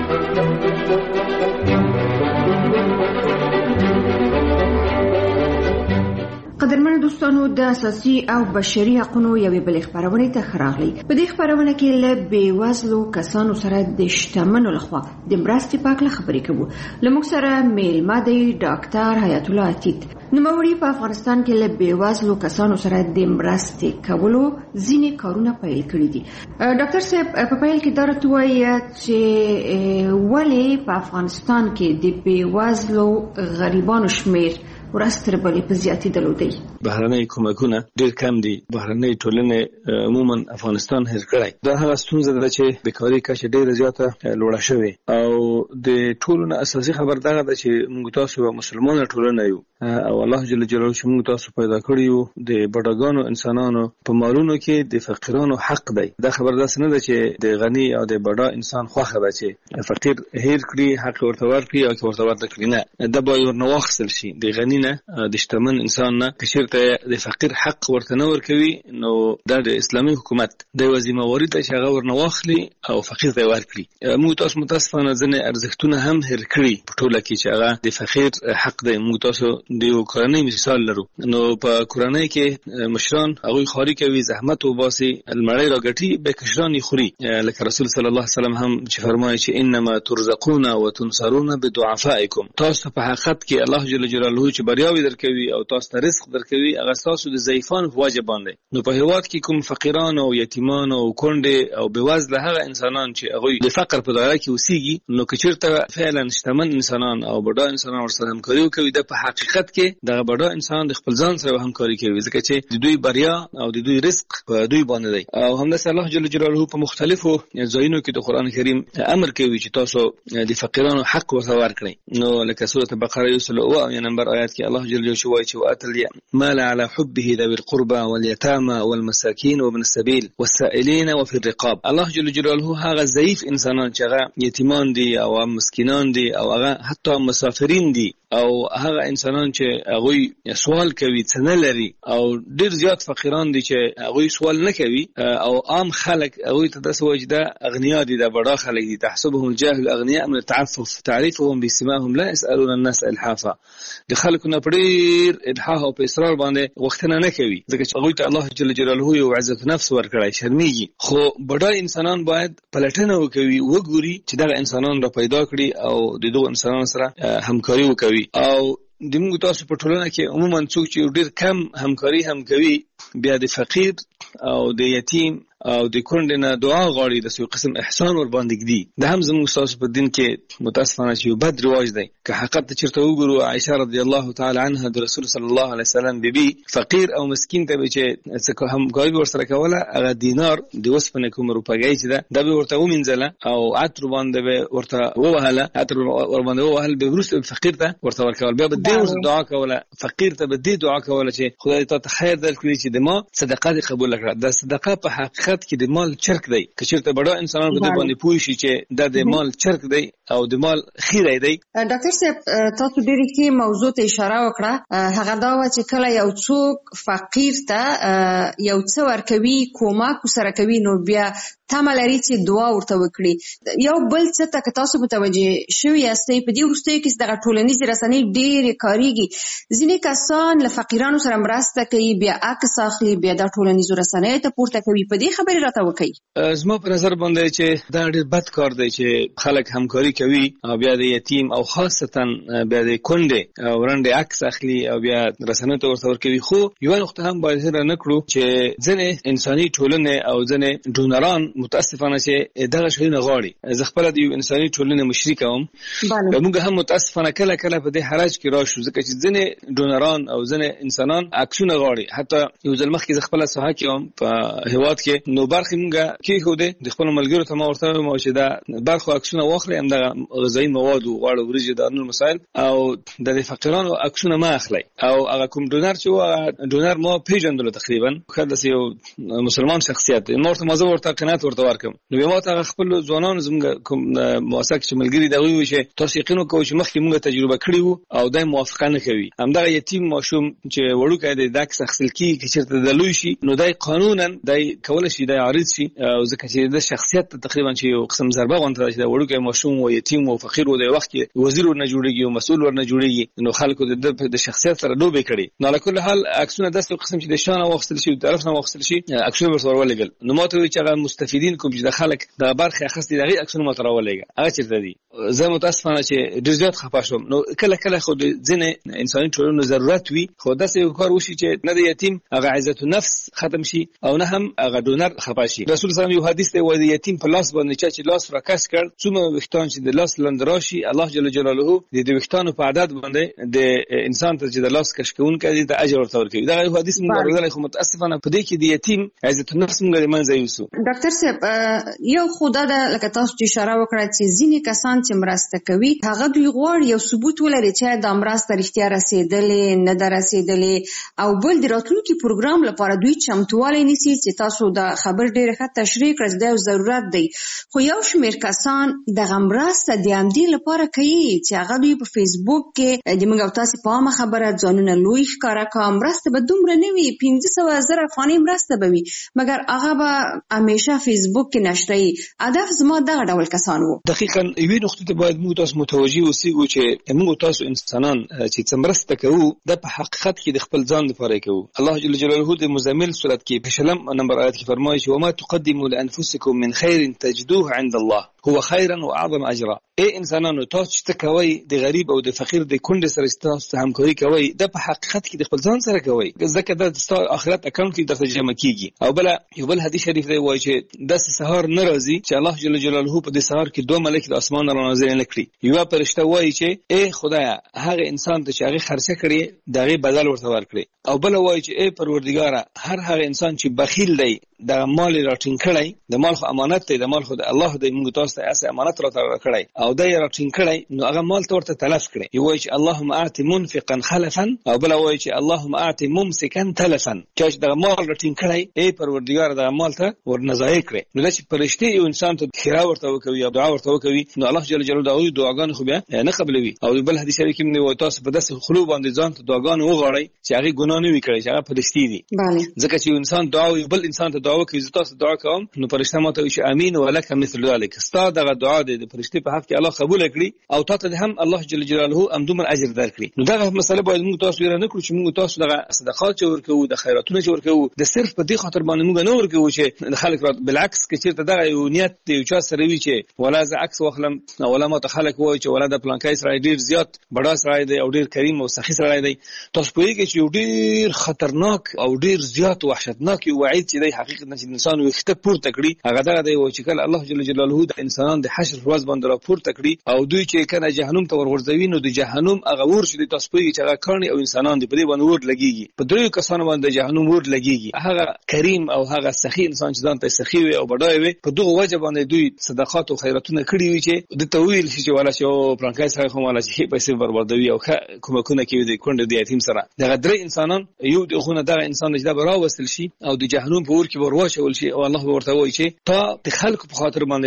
قدرمن دوستانو، د اساسي او بشري حقوقو یوې بلې خبرونه ته خراغلي. په دې خبرونه کې له بیوزلو کسانو سره د شتمنو لخوا د مرستې په اړه خبرې کوو. لموږ سره میلمه دی ډاکټر حیات الله عتیق. نوموړي په افغانستان کې له بیوزلو کسانو سره د مرستې کولو ځینې کارونه پیل کړي دي. ډاکټر صاحب، په پیل کې دا راته وایي چې ولې په افغانستان کې د بیوزلو غریبانو شمیر ورځ تر بلې په زیاتېدلو دی؟ بهرنۍ کومکونه ډېر کم دي. بهرنۍ ټولنې عموما افغانستان هېر کړی. دا هغه ستونزه ده چې بیکاري کچه ډېره زیاته لوړه شوې، او د ټولو نه اساسي خبر دغه ده چې موږ تاسو یوه مسلمانه ټولنه یو، او الله جل جلاله چې موږ تاسو پیدا کړي یو د بډاګانو انسانانو په مالونو کې د فقیرانو حق دی. دا خبر داسې نه ده چې د غني او د بډا انسان خوښه ده چې فقیر هېر کړي، حق ورته ورکړي، او که ورته ورته کړي نه، دا باید ورنه واخیستل شي. د غني نه، د شتمن انسان نه که چېرته د فقیر حق ورته نه ورکوي، نو دا د اسلامي حکومت د یوه ذمهواري ده چې هغه ورنه واخلي او فقیر ته یې ورکړي. موږ تاسو متاسفانه ځینې ارزښتونه هم هېر کړي په ټوله کې چې هغه د فقیر حق دی. موږ تاسو د یو کورنۍ مثال لرو، نو په کورنۍ کې مشران هغوی خواري کوي، زحمت وباسي، المړی راګټي، به کشران یې خوري، لکه رسول صلی الله علیه وسلم هم چې فرمایي چې انما ترزقون وتنصرون بدعفائکم. تاسو په حقیقت کې الله جل جلاله چې بریاوي درکوي او تاسو ته رزق درکوي، هغه تاسو د ضعیفانو په وجه باندې. نو په هېواد کې کوم فقیران او یتیمان او کونډې او بېوزله هغه انسانان چې هغوی د فقر په دایره کې اوسېږي، نو که چېرته فعلا شتمن انسانان او بډا انسانان ورسره همکاري وکوي، دا په حقیقت کې دغه بډا انسان د خپل ځان سره همکاري کوي، ځکه چې د دوی بریا او د دوی رزق په دوی باندې دی. او همداسې الله جل جلاله په مختلفو ځایونو کې د قرآن کریم امر کوي چې تاسو د فقیرانو حق ورته ورکړئ. نو لکه سورة بقره 107 نمبر آیات کې الله جل جلاله وایي چې وآتوا المال على حبه ذوي القربى واليتامى والمساكين وابن السبيل والسائلين وفي الرقاب. الله جل جلاله هغه ضعیف انسانان چې هغه یتیمان دي او مسکینان دي او هغه حتی مسافرین دي او هغه انسانان چې هغوی سوال کوي څه نه لري، او ډېر زیات فقیران دي چې هغوی سوال نه کوي، او عام خلک هغوی ته داسې وایي چې دا اغنیا دي، دا بډا خلک دي. تحسبهم الجاهل اغنیاء من التعفف تعرفهم بسماهم لا يسألون الناس الحافا. د خلکو نه په ډېر الحاح او په اصرار باندې غوښتنه نه کوي، ځکه چې هغوی ته الله جل جلاله یو عزت نفس ورکړی، شرمېږي. خو بډا انسانان باید پلټنه وکوي، وګوري چې دغه انسانان را پیدا کړي او د دغو انسانانو سره همکاري وکوي. او د موږ تاسو په ټولنه کې عموما څوک چې ډېر کم همکاري هم کوي، بیا د فقیر او د یتیم او د کونډې نه دعا غواړي، د یو قسم احسان ور باندې ږدي. دا هم زموږ ستاسو په دین کې متاسفانه چې یو بد رواج دی. که حقیقت ته چېرته وګورو، عایشه رضی الله تعالی عنها د رسول صلی الله علیه وسلم بیبي فقیر او مسکین ته به چې څه همکاري به ورسره کوله، هغه دینار د اوسپنې کومه روپګۍ چې ده، دا به ورته ومینځله او عطر باندې به ورته ووهله، عطر ور باندې ووهل، به وروسته فقیر ته ورته ورکول. بیا به دې ورته دعا کوله، فقیر ته به دې دعا کوله چې خدای تا ته خیر درکړي چې د ما صدقه دې قبول کړه. دا صدقه په حقیقت کې د مال چرک دی. که چېرته بډا انسانان په دې باندې پوه شي چې دا د مال چرک دی او د مال خیری دی. ډاکټر صاحب، تاسو ډېرې ښې موضوع ته اشاره وکړه، هغه دا وه چې کله یو څوک فقیر ته یو څه ورکوي، کومک سره کوي، نو بیا تمه لري چې دعا ورته وکړي. یو بل څه ته تاسو متوجه شوي یاستئ په دې وروستیو کې دغه ټولنیزې رسنۍ ډېرې کاریږي، ځینې کسان له فقیرانو سره مرسته کوي، بیا عکس اخلي، بیا د ټولنیزو رسنیو ته پورته کوي. په دې خبرې راته وکړئ. زما په نظر باندې چې دا ډېر بد کار دی چې خلک همکاري کوي او بیا د یتیم او خاصتا بیا د کونډې او رنډې عکس اخلي او بیا رسنیو ته ورته ورکوي. خو یوه نقطه هم باید هېره نه کړو چې ځینې انساني ټولنې او ځینې ډونران متاسفانه چې دغه شیونه غواړي. زه خپله د یو انساني ټولنې مشري کوم. موږ هم متاسفانه کله کله په دې حرج کې راشو ځکه چې ځینې ډونران او ځینې انسانان عکسونه غواړي. حتی یو ځل مخکې زه خپله ساحه کې وم په هېواد کې، نو برخې موږ کېښودې د خپلو ملګرو ته ما ورته ویم چې دا برخو عکسونه واخلئ، همدغه غذایي مواد و غوړ وریجې دا نور مسایل، او د فقیرانو عکسونه مه اخلئ. او هغه کوم ډونر چې و هغه ډونر ما پېژندلو تقریبا، ښه داسې یو مسلمان شخصیت دی. ما ورته قناعت ورته ورکړم. نو بیا ما ته هغه خپلو ځوانانو زموږ کوم موثق چې ملګري دي هغوی وویل چې تاسو یقین وکړئ چې مخکې موږ تجربه کړې وو او دی موافقه نه کوي. همدغه یتیم ماشوم چې وړوکی دی د عکس اخیستل کېږي که چېرته د لوی شي نو دی قانونا دی کولی شي دی عارض شي، ځکه چې د شخصیت تقریبا چې یو قسم ضربه غونډه ده چې د وړوکی ماشوم و یتیم و فقیر و د وخت کې وزیر ورنه جوړېږي او مسؤل ورنه جوړېږي، نو خلکو د شخصیت سره لوبې کړي. نو علی کل حال عکسونه داسې یو قسم چې د شا نه واخیستل شي، د طرف نه واخیستل شي، عکسونه ورته ورولېږل. نو ما ته وویل چې هغه مستفیدین کوم چې د خلک دغه برخې اخیستې د هغې عکسونه ما ته راولېږه، هغه چېرته دي. زه متاسفانه چې ډېر زیات خفه شوم. نو کله کله خو د ځینې انساني ټولنو ضرورت وي، خو داسې یو کار وشي چې نه د یتیم هغه عزت النفس ختم شي او نه هم هغه ډونر خفه شي. رسول صلی الله علیه و یو حدیث دی وایي د یتیم په لاس باندې چا چې لاس راکس کړ، څومره ویښتان چې د لاس لاندې راشي، الله جل جلاله د ویښتانو په عدد باندې د انسان ته چې د لاس کش کوونکی دی د اجر ورته ورکوي. دغه یو حدیث موږ اورېدلی، خو متاسفانه په دې کې د یتیم عزت النفس موږ له منځه یوسو. ډاکټر صاحب، یو خو دا ده لکه تاسو چې اشاره وکړه چې ځینې کسان چې مرسته کوي هغه دوی غواړي یو ثبوت ولري چې دا مرسته رښتیا رسېدلې نه ده رسېدلې، او بل د راتلونکي پروګرام لپاره دوی چمتووالی نیسي چې تاسو دا خبر ډېره ښه تشریح کړه چې دا یو ضرورت دی. خو یو شمېر کسان دغه مرسته د همدې لپاره کوي چې هغه دوی په فیسبوک کې د موږ او تاسې په عامه خبره ځانونه لوی ښکاره کړه، مرسته به دومره نه وي، 500,000 افغانۍ مرسته به وي، مګر هغه به همیشه فیسبوک کې نشروي. هدف زما دغه ډول کسان وو. دقیقاً یوې نقطې ته باید موږ تاسو متوجه اوسېږو چې موږ تاسو انسانان چې څه مرسته کوو دا په حقیقت کې د خپل ځان لپاره کوو. الله جل جلاله د مزمل سورت کې په 20 نمبر آیت کې فرمایي چې وما تقدموا لانفسکم من خیر تجدوه عند الله هو خیرا واعظم اجرا. ای انسانانو تاسو چې کوي د غریب او د فقیر د کونډې سره تاسو همکاري کوي، دا په حقیقت کې د خپل ځان سره کوي، ځکه دا د آخرت اکاونټ کې درته جمع کیږي. او یو بل حدیث شریف دی وایي چې داسې سهار نه راځي چې الله جل جلاله په دې سهار کې 2 ملائکه د اسمان را نازل نه کړي. یو فرشته وایي چې ای خدایا هغه انسان ته چې هغه خرڅه کړي دغه بدل ورته ورکړي، او بل وایي چې ای پروردګاره هغه انسان چې بخیل دی د مال راټینګ کړی، د مال خو امانت دی، د مال خو د الله دی، موږ تاسو ته اسه امانت راته کړی او دا یې راټینګ کړی، نو هغه مال ته ورته تلف کړي. یو وایي چې اللهم اعط منفقا خلفا، او بل وایي چې اللهم اعط ممسكا تلفا، چې دا مال راټینګ کړی ای پروردګار دا مال ته ورنځای کړي. نو چې فرشتي یو انسان ته خیره ورته وکوي او دعا ورته وکوي، نو الله جل جلاله دغه دعاګانې خو بیا نه قبلوي. او بل حدیث کې موږ وایي تاسو په داسې خلو باندې ځان ته دعاګانې وغواړئ چې هغه ګناه نه وي کړی، چې هغه فرشتي دي. ځکه چې یو انسان دعا وي بل انسان ته دعا وکړي، تاسو دعا کوم نو فرشته ماته وي چې امين ولک مثل ذلك، ستا دغه دعا د فرشتي په حق کې الله قبول کړي او تاسو هم الله جل جلاله امدومر اجر درکړي. نو دغه مسله باید موږ تاسو یې نه کړو چې موږ تاسو دغه صدقات چې ورکوو، د خیراتونه چې ورکوو، د صرف په دې خاطر باندې موږ نه ورکوو چې خلک را بالعکس کې چیرته دغه یو نیت دی چا سره وي چې ولا ز عکس واخلم ولا ما ته خلک وایي چې ولا د پلانکای سره ډیر زیات بڑا سره دی او ډیر کریم او سخی سره دی. تاسو په دې کې چې ډیر خطرناک او ډیر زیات وحشتناک وعید چې دی حقیقت نه انسان وخته پورته کړی، هغه دا دی چې کله الله جل جلاله د انسانان د حشر ورځ باندې را پورته کړی او دوی چې کنه جهنم ته ورغورځوي، نو د جهنم هغه ور شي تاسو په چې هغه کړنی او انسانان دی په دې باندې ور لګيږي، په دریو کسانو باندې جهنم ور لګيږي. هغه کریم او هغه سخی انسان چې ځان ته سخی وي او بډای وي، په دغه وجه باندې دوی صدقات او خیراتونه کړی وي چې د تویل شي ولا چې او پلانکای سره کوم ولا چې پیسې بربادوي او کومکونه کوي د کونډې د یتیم سره. دغه درې انسانان یو دغه دغه انسان چې دا براوستل شي او د جهنم په ور کې ورواچول شي او الله ورته وایي چې تا د خلکو په خاطر باندې د نامه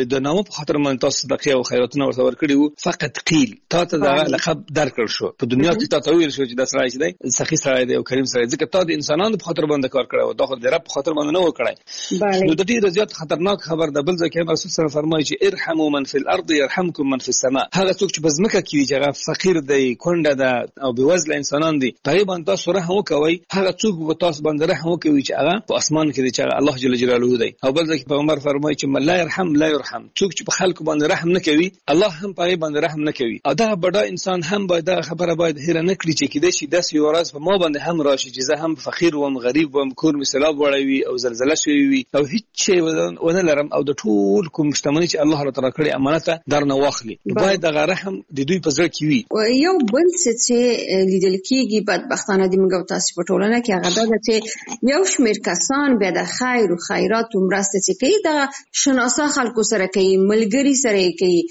په خاطر باندې تاسو صدقې او خیراتونه ورته ورکړي وو فقط قیل تا ته دا لقب درکړ شو په دنیا کې تا ته ویل شو چې دا سړی دی سخی سړی دی او کریم سړی ځکه تا د انسانانو په خاطر باندې کار کړو دا خو د رب په خاطر باندې نه وکړای نو د دې رضایت خطرناک خبر د بل ځکه رسول صلی الله علیه وسلم فرمایي چې ارحموا من فی الارض يرحمكم من فی السماء هغه څوک چې بزمکه کې چې فقیر دی کونډه ده او بېوزله انسانان دي تقریبا تاسو رحم وکوي هغه څوک به تاسو باندې رحم وکوي چې هغه په اسمان کې دی چې الله جل جلاله دی او بل ځکه پیغمبر فرمایي چې من لا يرحم لا يرحم څوک چې په خلکو باندې رحم نه کوي الله هم په باندې رحم نه کوي او دا بڑا انسان هم باید دا خبره باید هیر نه کړي چې کده شي داس یو ورځ په ما باندې هم راشي چې زه هم فقیر وم غریب وم کور می سیلاب وړوي او زلزلہ شوی او هیڅ شی ونه لرم او د ټول کوم شتمنۍ چې الله تعالی کړی امانت درنه واخلي باید دا رحم د دوی په ځای کې وي یو بل څه لیدل کېږي بدبختانه د موږ تاسو په ټولنه کې هغه دا چې یو شمېر کسان به د خیر او خیرات مرسته کوي د شناسا خلکو سره کوي ملګری سره کوي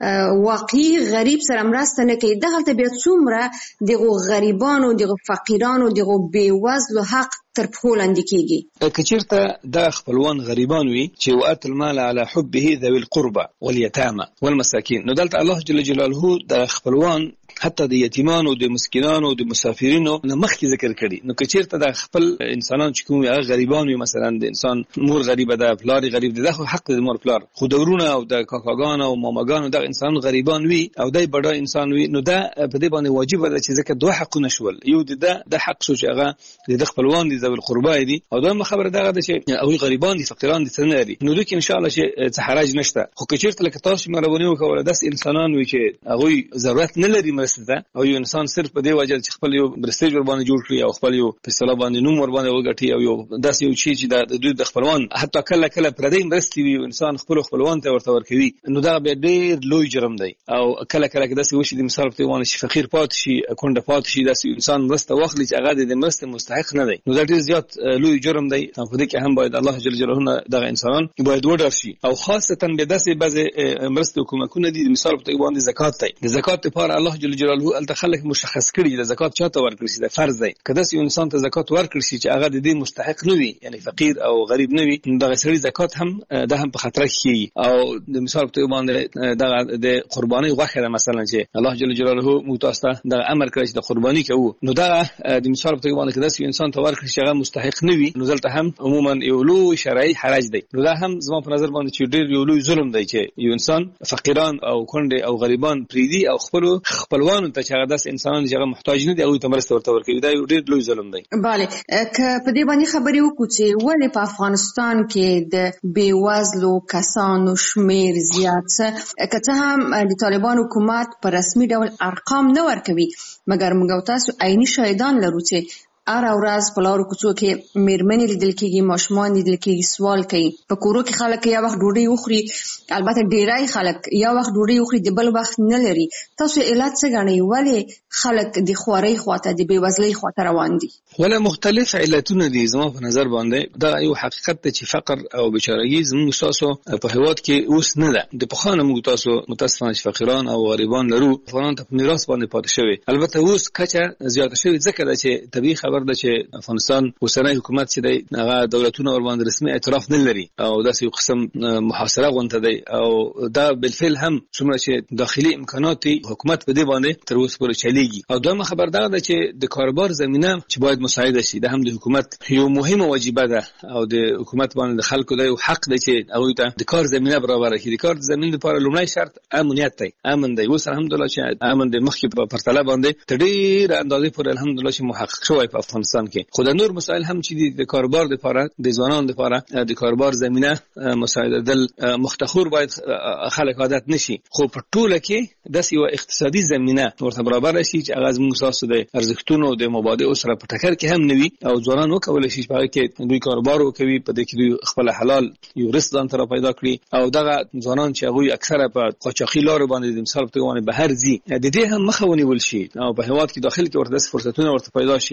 واقعي غریب سره مرسته نه کوي دغه ته بیا څومره دغه غریبانو دغه فقیرانو دغه بیوزلو حق تر پښو لاندې کیږي کچیرته د خپلوان غریبان وي چې وات المال على حبه ذوي القربى واليتامى والمساكين نو دلته الله جل جلاله د خپلوان حتی د یتیمانو د مسکینانو د مسافرینو مخکې ذکر کړي نو کچیرته د خپل انسانان چې کوم هغه غریبان وي مثلا د انسان مور غریبه ده پلار غریب ده خو حق د مور پلار خو دورونه او د کاکاګان او ماماګان د انسان غریبان وي او دای بډا انسان وي نو دا په دې باندې واجب ده چې ځکه دوه حقونه شول یو د حق شو چې هغه د خپلوان دي ذوي القربى دي او دا خبره ده چې او غریبان دي فقیران دي څنګه دي نو دوی ان شاء الله چې حرج نشته خو کچیرته لکه تاسو مروانی وکول داس انسانان وي چې هغه ضرورت نه لري مرسته او یو انسان صرف په دې وجه چې خپل یو برستیج ور باندې جوړ کړي او خپل یو په اصطلاح باندې نوم ور باندې وګټي او یو داس یو شی چې د دوی د خپلوان حتی کله پردې مرستي وي انسان خپلوان ته ورته ورکوي نو دا به ډېر لوی جرم دی او کله داس وشي د مثال په توګه چې فقیر پات شي کونډه پات شي داس انسان مرسته واخلي چې هغه د مرسته مستحق نه دی نو دا ډېر زیات لوی جرم دی په دې کې هم باید الله جل جلاله دغه انسانان باید وډار شي او خاصتا به داسې بعض مرسته حکومتونه دي مثال په توګه باندې زکات دی د زکات لپاره الله جل جلاله التخلق مشخص کړي د زکات چاته ورکړي چې د فرض دی کله چې انسان ته زکات ورکړي چې هغه د دې مستحق نه وي یعنی فقیر او غریب نه وي دغه سړي زکات هم د هم په خطر کې او د مثال په توګه باندې دغه د قرباني غوښه مثلا چې الله جل جلاله متاسته د امر کړی چې د قرباني کوو نو دا د مثال په توګه باندې کله چې انسان ته ورکړي چې هغه مستحق نه وي نو دلته هم عموما یو لوی شرعي حرج دی نو دا هم زما په نظر باندې چې ډېر یو لوی ظلم دی چې یو انسان فقیران او کونډه او غریبان پریدي او خپلوانو ته چې هغه داس انسانان چې هغه محتاج نه دي او ته مرسته ورته ورکوي دا یو ډېر لوی ظلم دی bale که په دې باندې خبرې وکړو چې ولې په افغانستان کې د بیوزلو کسانو شمیر زیات څه که څه هم د طالبان حکومت په رسمي ډول ارقام نه ورکوي مګر موږ تاسو عیني شاهدان لرو چې هر ورځ په لارو کوڅو کې میرمنې لیدل کېږي ماشومان لیدل کېږي سوال کوي په کورو کې خلک یا وخت ډوډۍ وخوري البته ډیری خلک یا وخت ډوډۍ وخوري د بل وخت نه لري تاسو علت څه ګڼئ ولې خلک د خوارۍ خواته د بېوزلۍ خواته روان دي ولا مختلف علتونه دي زما په نظر باندې دا یو حقیقت دی چې فقر او بیچارهګي زموږ تاسو په هیواد کې اوس نه ده د پخوانه موږ تاسو متاسفانه فقیران او غریبان لرو افغانان ته په میراث باندې پاتې شوی البته اوس کچه زیاته شوی ځکه چې طبيعي خبر ده چې افغانستان اوسنۍ حکومت چې دی هغه دولتونه ور باندې رسمي اعتراف نه لري او داسې یو قسم محاصره غونډه دی او دا بالفعل هم څومره چې داخلي امکانات حکومت په دې باندې تر اوسه پورې چلیږي او دویمه خبر ده چې د کاروبار زمينه چې باید مساعده شي د هم د حکومت یو مهمه واجبه ده او د حکومت باندې د خلکو د حق دی چې هغه ته د کار زمينه برابر کړي د کار زمينه لپاره لومړی شرط امنیت دی امن دی اوس الحمدلله چې امن د مخکې په پرتله باندې تدیر اندازې پر الحمدلله چې محقق شوی په افغانستان کې خو د نور مسائل هم چې د کاروبار لپاره د ځوانانو لپاره د کاروبار زمينه مساعده دل مختخور باید خلک عادت نشي خو په ټوله کې د یو اقتصادي زمينه ورته برابر شي چې هغه موږ تاسو د ارزښتونو د مبادئ سره په ټکر کې هم نوي او ځوانان وکول شي چې کې دوی کاروبار وکوي په دې کې دوی خپل حلال یو رزق ځان ته پیدا کړي او دغه ځوانان چې هغه اکثره په قاچاقي لارو باندې د مثال په توګه بهر ځي د دې هم مخه ونیول شي او په هیواد کې داخل کې ورته فرصتونه ورته پیدا شي او کله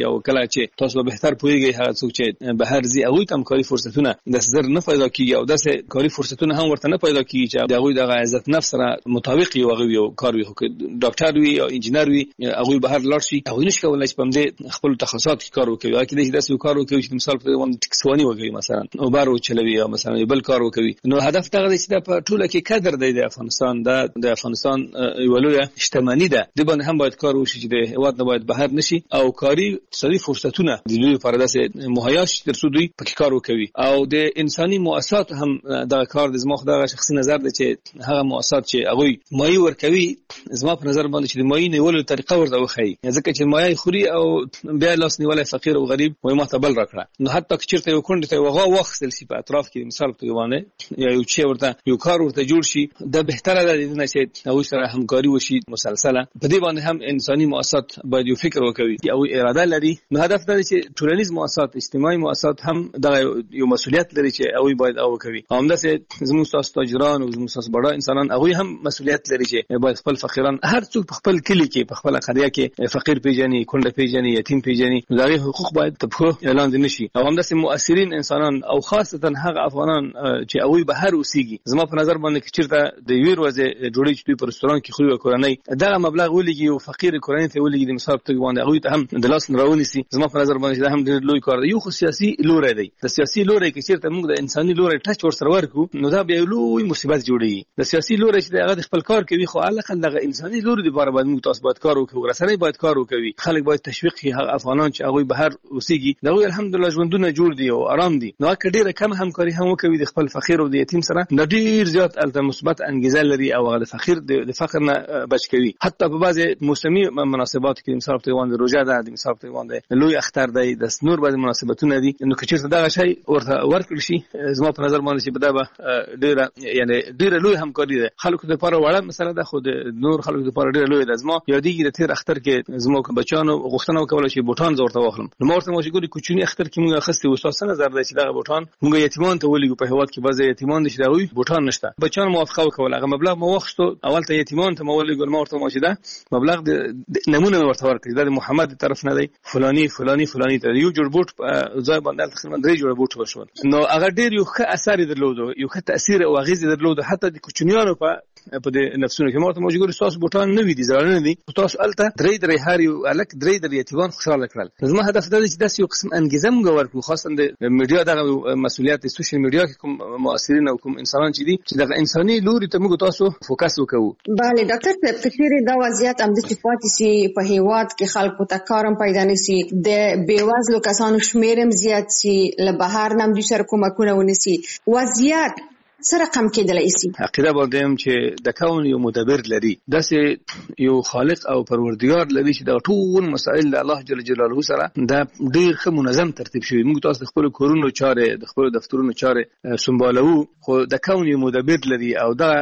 چې تاسو به بهتر پوهیږئ هغه څوک چې بهر ځي هغه ته کاري فرصتونه د زر نه پیدا کیږي او داسې کاري فرصتونه هم ورته نه پیدا کیږي چې هغه د عزت نفس سره مطابق یو هغه یو کار وي ډاکټر وي او انجینر وي هغه بهر لاړ شي هغه نشي کولای چې په دې خپل تخصصات کار وکړي اکه دې داسې کار وکړي چې مثال په وان ټکسوانی وکړي مثلا او بارو چلوي او مثلا بل کار وکړي نو هدف دا دی چې په ټوله کې قدر دی د افغانستان د افغانستان ولوله اجتماعي ده د باندې هم باید کار وشي چې د هواد نه باید بهر نشي او کاری اقتصادي فرصتونه د دوی لپاره داسې مهیا شي تر څو دوی په کار وکړي او د انساني مؤسسات هم دا کار د زما خدای شخصي نظر دی چې هغه مؤسسات چې هغه مایي ورکوي زما په نظر باندې چې د مایي نیولو طریقه ورته وخی ځکه چې مایي خوري او بیا لاس نیولای فقیر او غریب وای ما ته بل راکړه نو حتی که چیرته یو کونډه ته وغه وخت سي په اطراف کې مثال په باندې یا یو چې ورته یو کار ورته جوړ شي د بهتره ده چې او سره همکاري وشي مسلسله په دې باندې هم انساني مؤسسات باید یو فکر وکړي او اراده لري نو هدف دا دی چې ټولنیز مؤسسات اجتماعي مؤسسات هم دا یو مسؤلیت لري چې او باید او کوي همداسې زموږ تاسو تاجران او زموږ تاسو بڑا انسانان هغه هم مسؤلیت لري چې باید خپل فقیران هر څوک په خپل کلی کې په خپل قريه کې فقیر پیژني کونډه پیژني یتیم پیژني دغه حقوق باید په اعلان دي نشي او همداسې مؤثرین انسانان او خاصتا هغه افغانان چې هغه بهر اوسېږي زما په نظر باندې چیرته د یوې ورځې جوړی چې په رستوران کې خو کورنۍ دغه مبلغ ولګي او فقیر کورنۍ ته ولګي د مثال په باندې هغه ته هم د لاس راونی سي زما په نظر باندې دا هم ډېر لوی کار دی یو خو سیاسي لوري دی د سیاسي لوري کې چیرته موږ د انساني لوري ټچ ور سره ورکو نو دا به لوی مصیبت جوړي د سیاسي لوري چې هغه خپل کار کوي خو علاقه دغه انساني لوري لپاره باید موږ تاسو باید کار وکړو رسنۍ باید کار وکړي خلک باید تشویق کړي هغه افغانان چې هغه بهر اوسېږي دا الحمدلله ژوندونه جوړ دي او آرام دي نو که ډیره کم همکاري هم وکوي د خپل فقیر او د یتیم سره د ډیر زیات الته مثبت انګیزه لري او هغه فقیر د فقر نه بچ کوي حتی په بعضي موسمي مناسبات کې مثال په وانه روزه ده د مثال په وانه لوی اختر دی د نور بعضي مناسبتونه دي نو که چیرته دا شی ورته ورکړي شي زما په نظر باندې چې بدا به ډیره یعنی ډیره لوی همکاري ده خلکو لپاره وړه مثلا د خود نور خلکو لپاره ډیره لوی ده زما یادېږي د تیر اختر کې زما بچانو غوښتنه وکوله چې بوټان زورته واخلم نو مورته مو چې ګوري کوچنی اختر کې موږ اخستي وسوسه نظر دی چې دا بوټان موږ یتیمان ته ولګو په هواد کې بعضي یتیمان دي چې دا بوټان نشته بچان موافقه وکوله هغه مبلغ مو وښتو اول ته یتیمان ته مولګو مورته مو چې دا مبلغ د نمونه ورته ورکړي دا د محمد طرف نه دی فلانی فلانی فلانی ته یو جوړ بوټ ځای باندې تقریبا 3 جوړ بوټ وشول نو هغه ډیر یو ښه اثر درلود یو ښه تاثیر او غیز درلود حتی د کوچنیانو په د نفسونو کې مورته موجود ساس بوټان نه وي دي ځانونه دي تاسو الته درې هر یو الک درې یتیمان خوشاله کړل زما هدف دا دی چې داسې یو قسم انګیزه موږ ورکړو خاصه د میډیا د مسؤلیت د سوشل میډیا کې کوم مؤثرین او کوم انسانان چې دي چې د انساني لوري ته موږ تاسو فوکس وکړو bale ډاکټر په کثیر دا وضعیت هم د صفات سي په هیواد کې خلکو ته کارم پیدا نشي د بیوازلو کسانو شمیرم زیات سي له بهر نم د سر کومکونه ونسي وضعیت سره کم کېدلای شي عقیده باندې چې د کون یو مدبر لري داسې یو خالق او پروردگار لري چې د ټول مسائل د الله جل جلاله سره د ډیر ښه منظم ترتیب شوی موږ تاسو خپل کورونو چارې د خپل دفترونو چارې سمبالو خو د کون یو مدبر لري او دا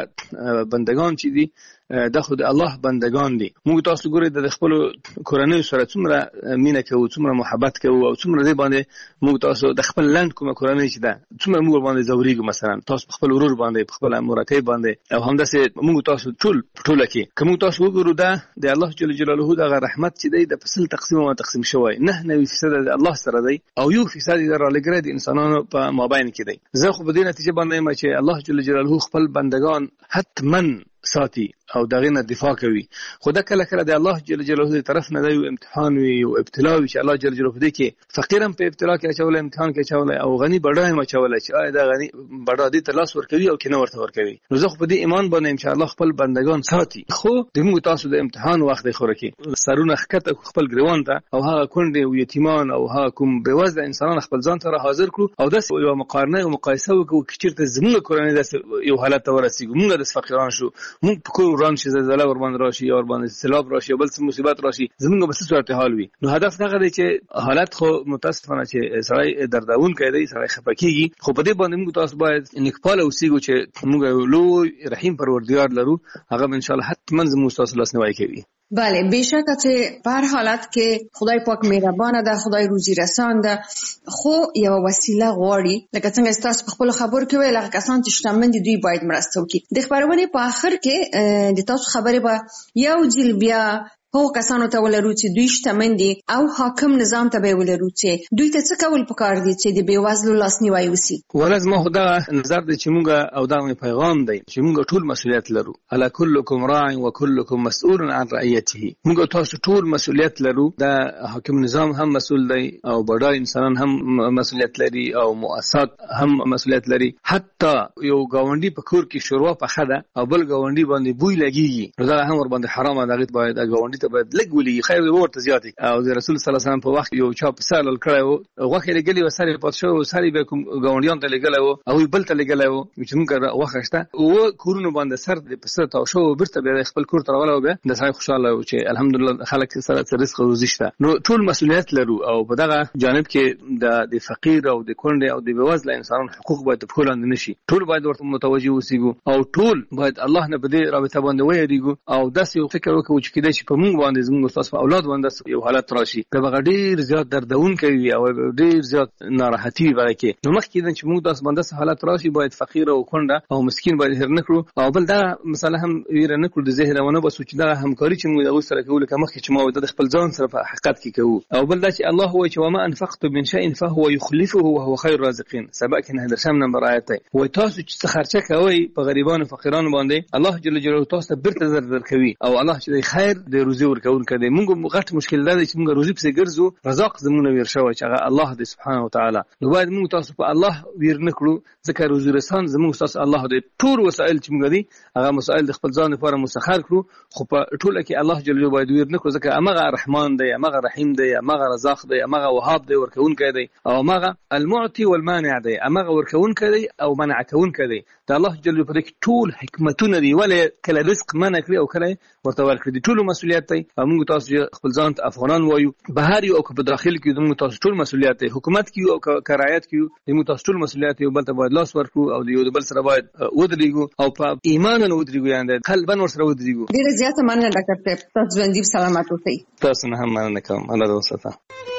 بندگان چې دي د خود الله بندگان دي موږ تاسو ګورئ د خپل کورنۍ سره څومره مینه کوو څومره محبت کوو او څومره دې باندې موږ تاسو د خپل لاند کومه کورنۍ چې ده څومره موږ باندې زوريګو مثلا تاسو خپل ورور باندې خپل مرکه باندې او همداسې موږ تاسو ټول کې کوم تاسو وګورو دا د الله جل جلاله د رحمت چې دی د فصل تقسیم او تقسیم شوی 9% د الله سره دی او 1% د رالګره د انسانانو په مابین کې دی زه خو په دې نتیجه باندې ما چې الله جل جلاله خپل بندگان حتما ساتي او دغه نه دفاع کوي خو دا کله کله د الله جل جلاله دی طرف نه دی امتحان وي او ابتلا وي چې الله جل جلاله دې کې فقیرم په ابتلا کې اچول امتحان کې اچول او غني بډای ما اچول چې آیا دا غني بډا دې تلاش ور کوي او کنه ورته ور کوي نو زه خو په دې ایمان باندې ان شاء الله خپل بندگان ساتي خو د موږ تاسو د امتحان وخت دی خو کې سرونه خکته خپل ګریوان ته او هغه کونډې او یتیمان او هغه کوم بېوزله انسانان خپل ځان ته حاضر کړو او د یو مقارنه او مقایسه وکړو چې چیرته زموږ کورنۍ د یو حالت ته ورسیږو موږ د فقیران شو موږ په کور وران شي زلزلہ ور باندې راشي یا ور باندې سیلاب راشي بل څه مصیبت راشي زمونږ به څه صورت حال وي نو هدف دا دی چې حالت خو متاسفانه چې سړی درداون کوي سړی خپکیږي خو په دې باندې موږ تاسو باید نکپاله اوسېږو چې موږ لوی رحیم پروردگار لرو هغه ان شاء الله حتما زموږ تاسو لاس نیوي کوي بله بیشکه چې په هر حالت کې خدای پاک مهربانه ده خدای روزي رسان ده خو یو وسیله غواړي لکه څنګه تاسو په خپل خبرو کې ویل هغه کسان چې شتمن دي دوی باید مرسته وکړي د خبرونه په اخر کې د تاسو خبره به یو ځل بیا هغو کسانو ته ولرو چې دوی شتمن دي او حاکم نظام ته به ولرو چې دوی ته څه کول پکار دي چې د بېوزلو لاسنیوی وشي. ولز ما خدا نظر دی چې موږ او دا پیغام دی چې موږ ټول مسؤلیت لرو. الا كلكم راع وكلكم مسؤول عن رعيته. موږ تاسو ټول مسؤلیت لرو. دا حاکم نظام هم مسؤل دی او بډای انسانان هم مسؤلیت لري او مؤسسات هم مسؤلیت لري. حتی یو گاونډي په کور کې شوروا پخه ده او بل گاونډي باندې بوی لګيږي نو دا هم ور باندې حرامه ده. باید گاونډي ته باید لګ ولي خیر ورته زیاتې. او د رسول صلی الله علیه وسلم په وخت یو چا په سال کړو غوخه لګلی وسره پاتشو وسره به کوم گاونډیان ته لګلو او بل ته لګلو چې موږ وخښته او کورونو باندې سر د پسته او شو برته به خپل کور ته راولو به د سړی خوشاله او چې الحمدلله خلک سره رزق روزي شته. نو ټول مسؤلیت لرو او په دغه جانب کې د فقیر او د کونډه او د بېوزله انسانانو حقوق باید په کولند نشي. ټول باید ورته متوجي اوسېږو او ټول باید الله نه بده رابطه باندې وېریږو او داسې فکر وکړو چې کله چې په موږ باندې زموږ استاد په اولاد باندې یو حالت راشي دا به ډیر زیات دردون کوي او ډیر زیات ناراحتي وي کې. نو مخکې چې موږ داس باندې حالت راشي باید فقیر او کونډه او مسکین باید هر نکړو او بل دا مثلا هم ویره نکړو د ذهن ونه بس چې دا همکاري چې موږ د سره کوو لکه مخکې چې ما د خپل ځان سره په حقیقت کې کوو او بل دا چې الله هو چې وما انفقت من شيء فهو يخلفه وهو خير الرازقين. سبق نه در شم نمبر آیت وي تاسو چې خرچه کوي په غریبانو فقیرانو باندې الله جل جلاله تاسو برته زر کوي او الله چې خیر د روزي ورکون کړي. موږ غټ مشکل ده چې موږ روزي په ګرځو رزاق زمونه وير شوی چې هغه الله دې سبحانه وتعالى. نو باید موږ تاسو په الله وير نکړو ځکه روزي رسان زموږ تاسو الله دې ټول وسایل چې موږ دي هغه مسائل د خپل ځان لپاره مسخر کړو خو په ټوله کې الله جل جلاله باید وير نکړو ځکه هغه رحمان دی هغه رحیم دی هغه رزاق دی هغه وهاب دی ورکون کړي او هغه المعطي والمانع دی هغه ورکون کړي او منع کون کړي. دا الله جل جلاله په ټول حکمتونه دی ولې کله رزق منع کړی او کله ورته ورکړي ټول مسؤلیت دی. موږ تاسو خپل ځان ته افغانان وایو بهر یو او په داخل کې موږ تاسو ټول مسؤلیت دی. حکومت کې او کرایت کې موږ تاسو ټول مسؤلیت یو بل ته باید لاس ورکړو او یو بل سره باید ودرېږو او په ایمان نه ودرېږو یعنی قلبا ور سره ودرېږو. ډیره زیاته مننه ډاکټر صاحب تاسو ژوندۍ سلامت اوسئ. تاسو نه هم مننه کوم. الله دې وساته.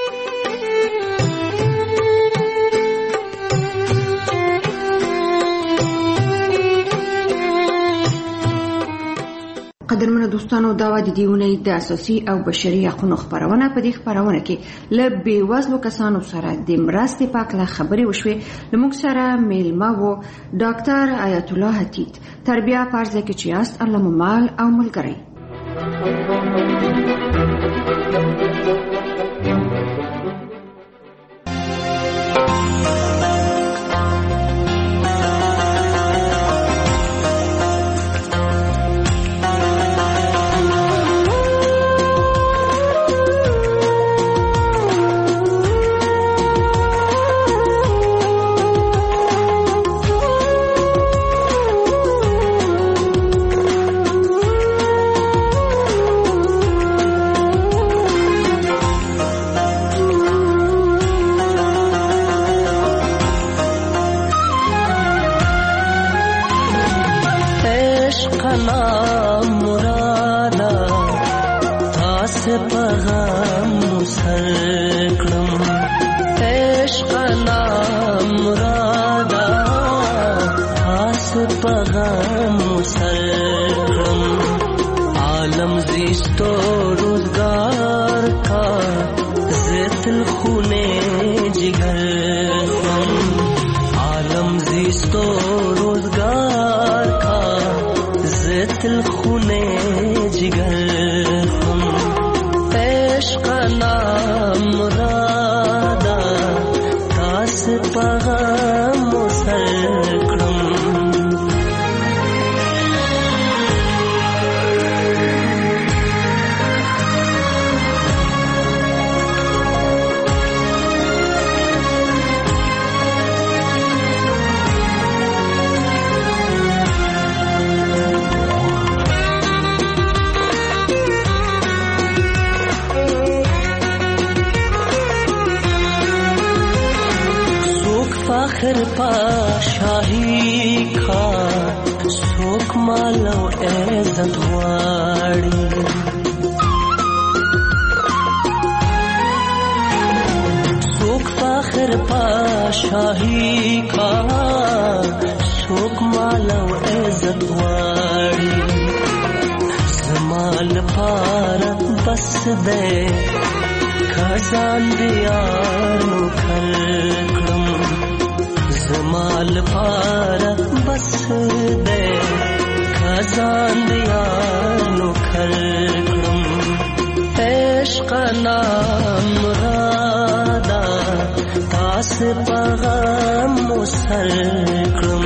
قدرمنو دوستانو دا د دیونې د اساسي او بشري حقوقو خبرونه په دې خبرونه کې ل بیوزلو کسانو سره د مرستې په اړه خبرې وشوې. لموږ سره میلمه وو ډاکټر آیت الله حتیت تربیه پارځه کې چې است الله مال او ملګری. بس ده خزان دیارو کلکم زمال پارا بس ده خزان دیارو کلکم عشق نام رادا تاس پغم مسلکم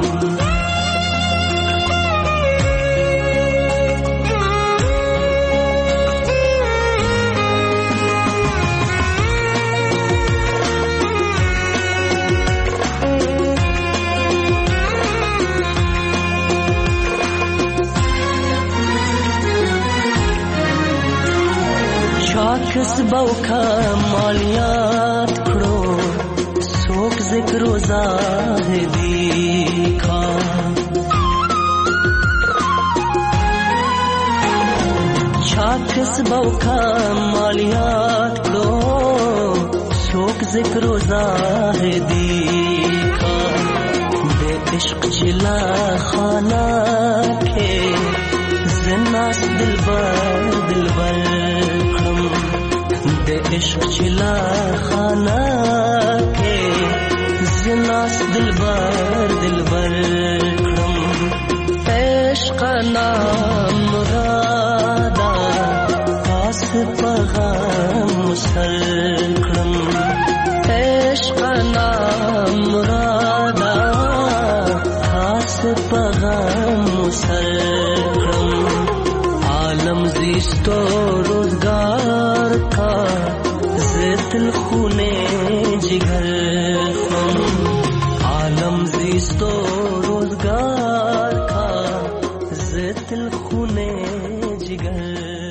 کسبو کمالیات کرو سوک ذکر و زاہدی کا کسبو کمالیات کرو سوک ذکر و زاہدی کا بے عشق چلا خانہ کے زناس دلبر دلبر عشق چلا خانہ کے زناس دلبر دلبر کرم عشق نام مرادا پاس پغم مسل کرم عشق نام مرادا پاس پغم مسل کرم عالم زیستو روزگار کا زیتل خونے جگر عالم زیستو روزگار کا زیتل خونے جگر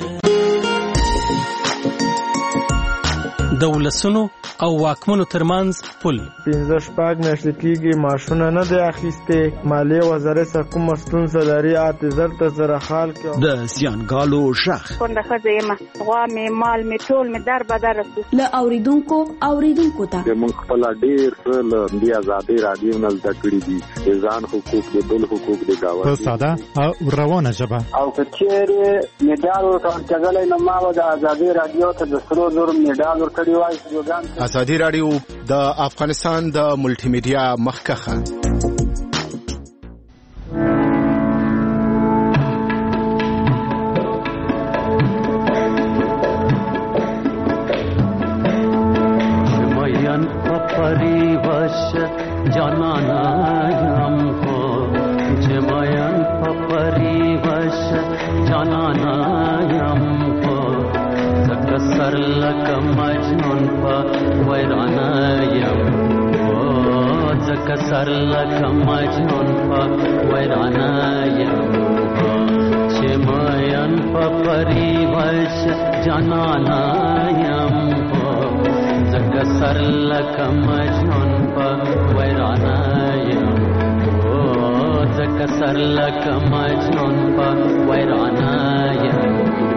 دولسونو او واکمنو ترمنځ پل 15 میاشتې کېږي معاشونه نه دی اخیستې مالیې وزارت څخه کومه ستونزه لري اعتذار ته سره حال کې د زیانګالو شخ کونډه ښځه یم غوا مې مال مې ټول مې در بدر له اوریدونکو ته موږ خپل ډېر څه له دې ازادي رادیو نه زده کړي دي د ځان حقوق د بل حقوق د گاوه په ساده او روانه ژبه او کچېره میډال ورکړل نو ما د ازادي رادیو ته د سرو زر میډال ورکړی وای ازادي رادیو د افغانستان د ملټي میډیا مخکخه شمایان پپری وش جانانا یم کو شمایان پپری وش جانانا یم کو سر لک مجنون پا ویرانا یم زکا سر لک مجنون پا ویرانا یم چماین پا پریوش جانانا یم زکا سر لک مجنون پا ویرانا یم زکا سر لک مجنون پا ویرانا یم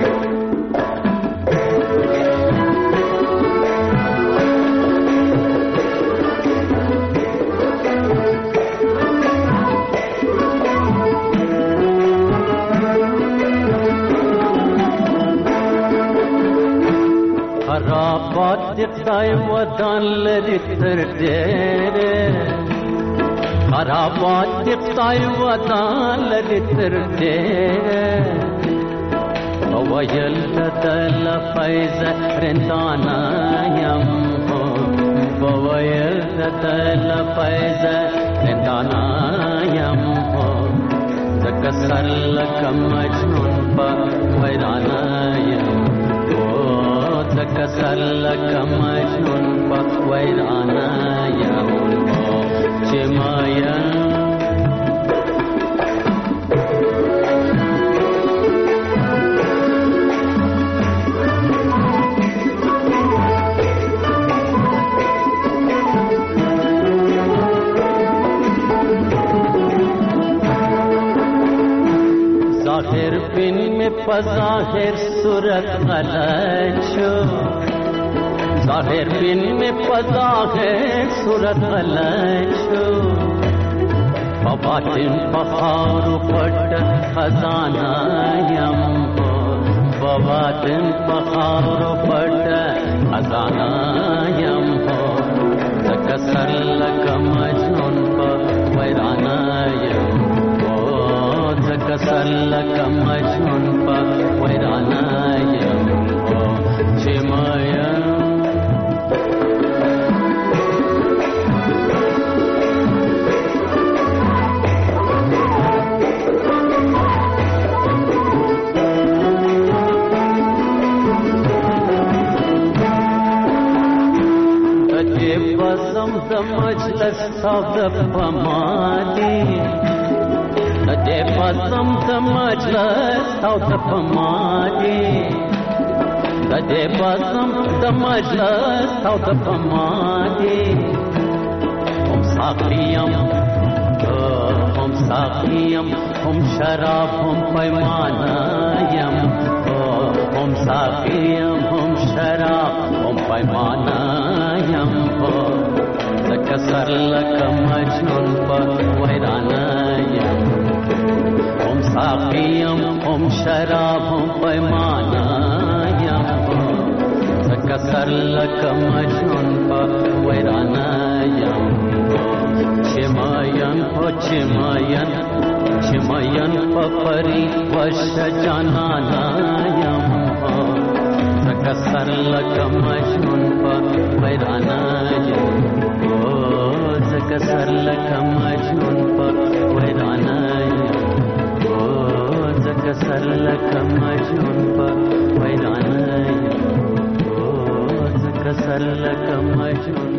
خرابات دقای ودان لري تر ډېره خرابات دقای ودان لري تر ډېره وویل تل فیض رندانا یم وویل تل فیض رندانا یم زکه سر لک مجنون په ویرانا یم زکه سر لک مجنون په ویرانا یم چې ماین ظاهر بن میں پظاہر صورت غلط شو ظاہر بن میں پظاہر صورت غلط شو باطن بخار پٹ خزانہ یم بوادن پخار پټ ازانا یم هو تکسر لک مجنون په ویرانا یم هو تکسر لک مجنون په ویرانا یم هو چې مایا مجلس صاحب پمادي دې پسم د مجلس صاحب پمادي دې پسم د مجلس صاحب پمادي هم ساقيم هم شراب هم پیمانه يم هم ساقيم هم شراب هم پیمانه يم تکسر لک مجنون په ویرانا یم هم ساقیم هم شراب هم پیمانا یم تکسر لک مجنون په ویرانا یم چماین په پری وش جانانا یم تکسر لک مجنون په ویرانا یم تکسر لک مجنون په ویرانا یم تکسر لک مجنون په ویرانا یم تکسر لک مجنون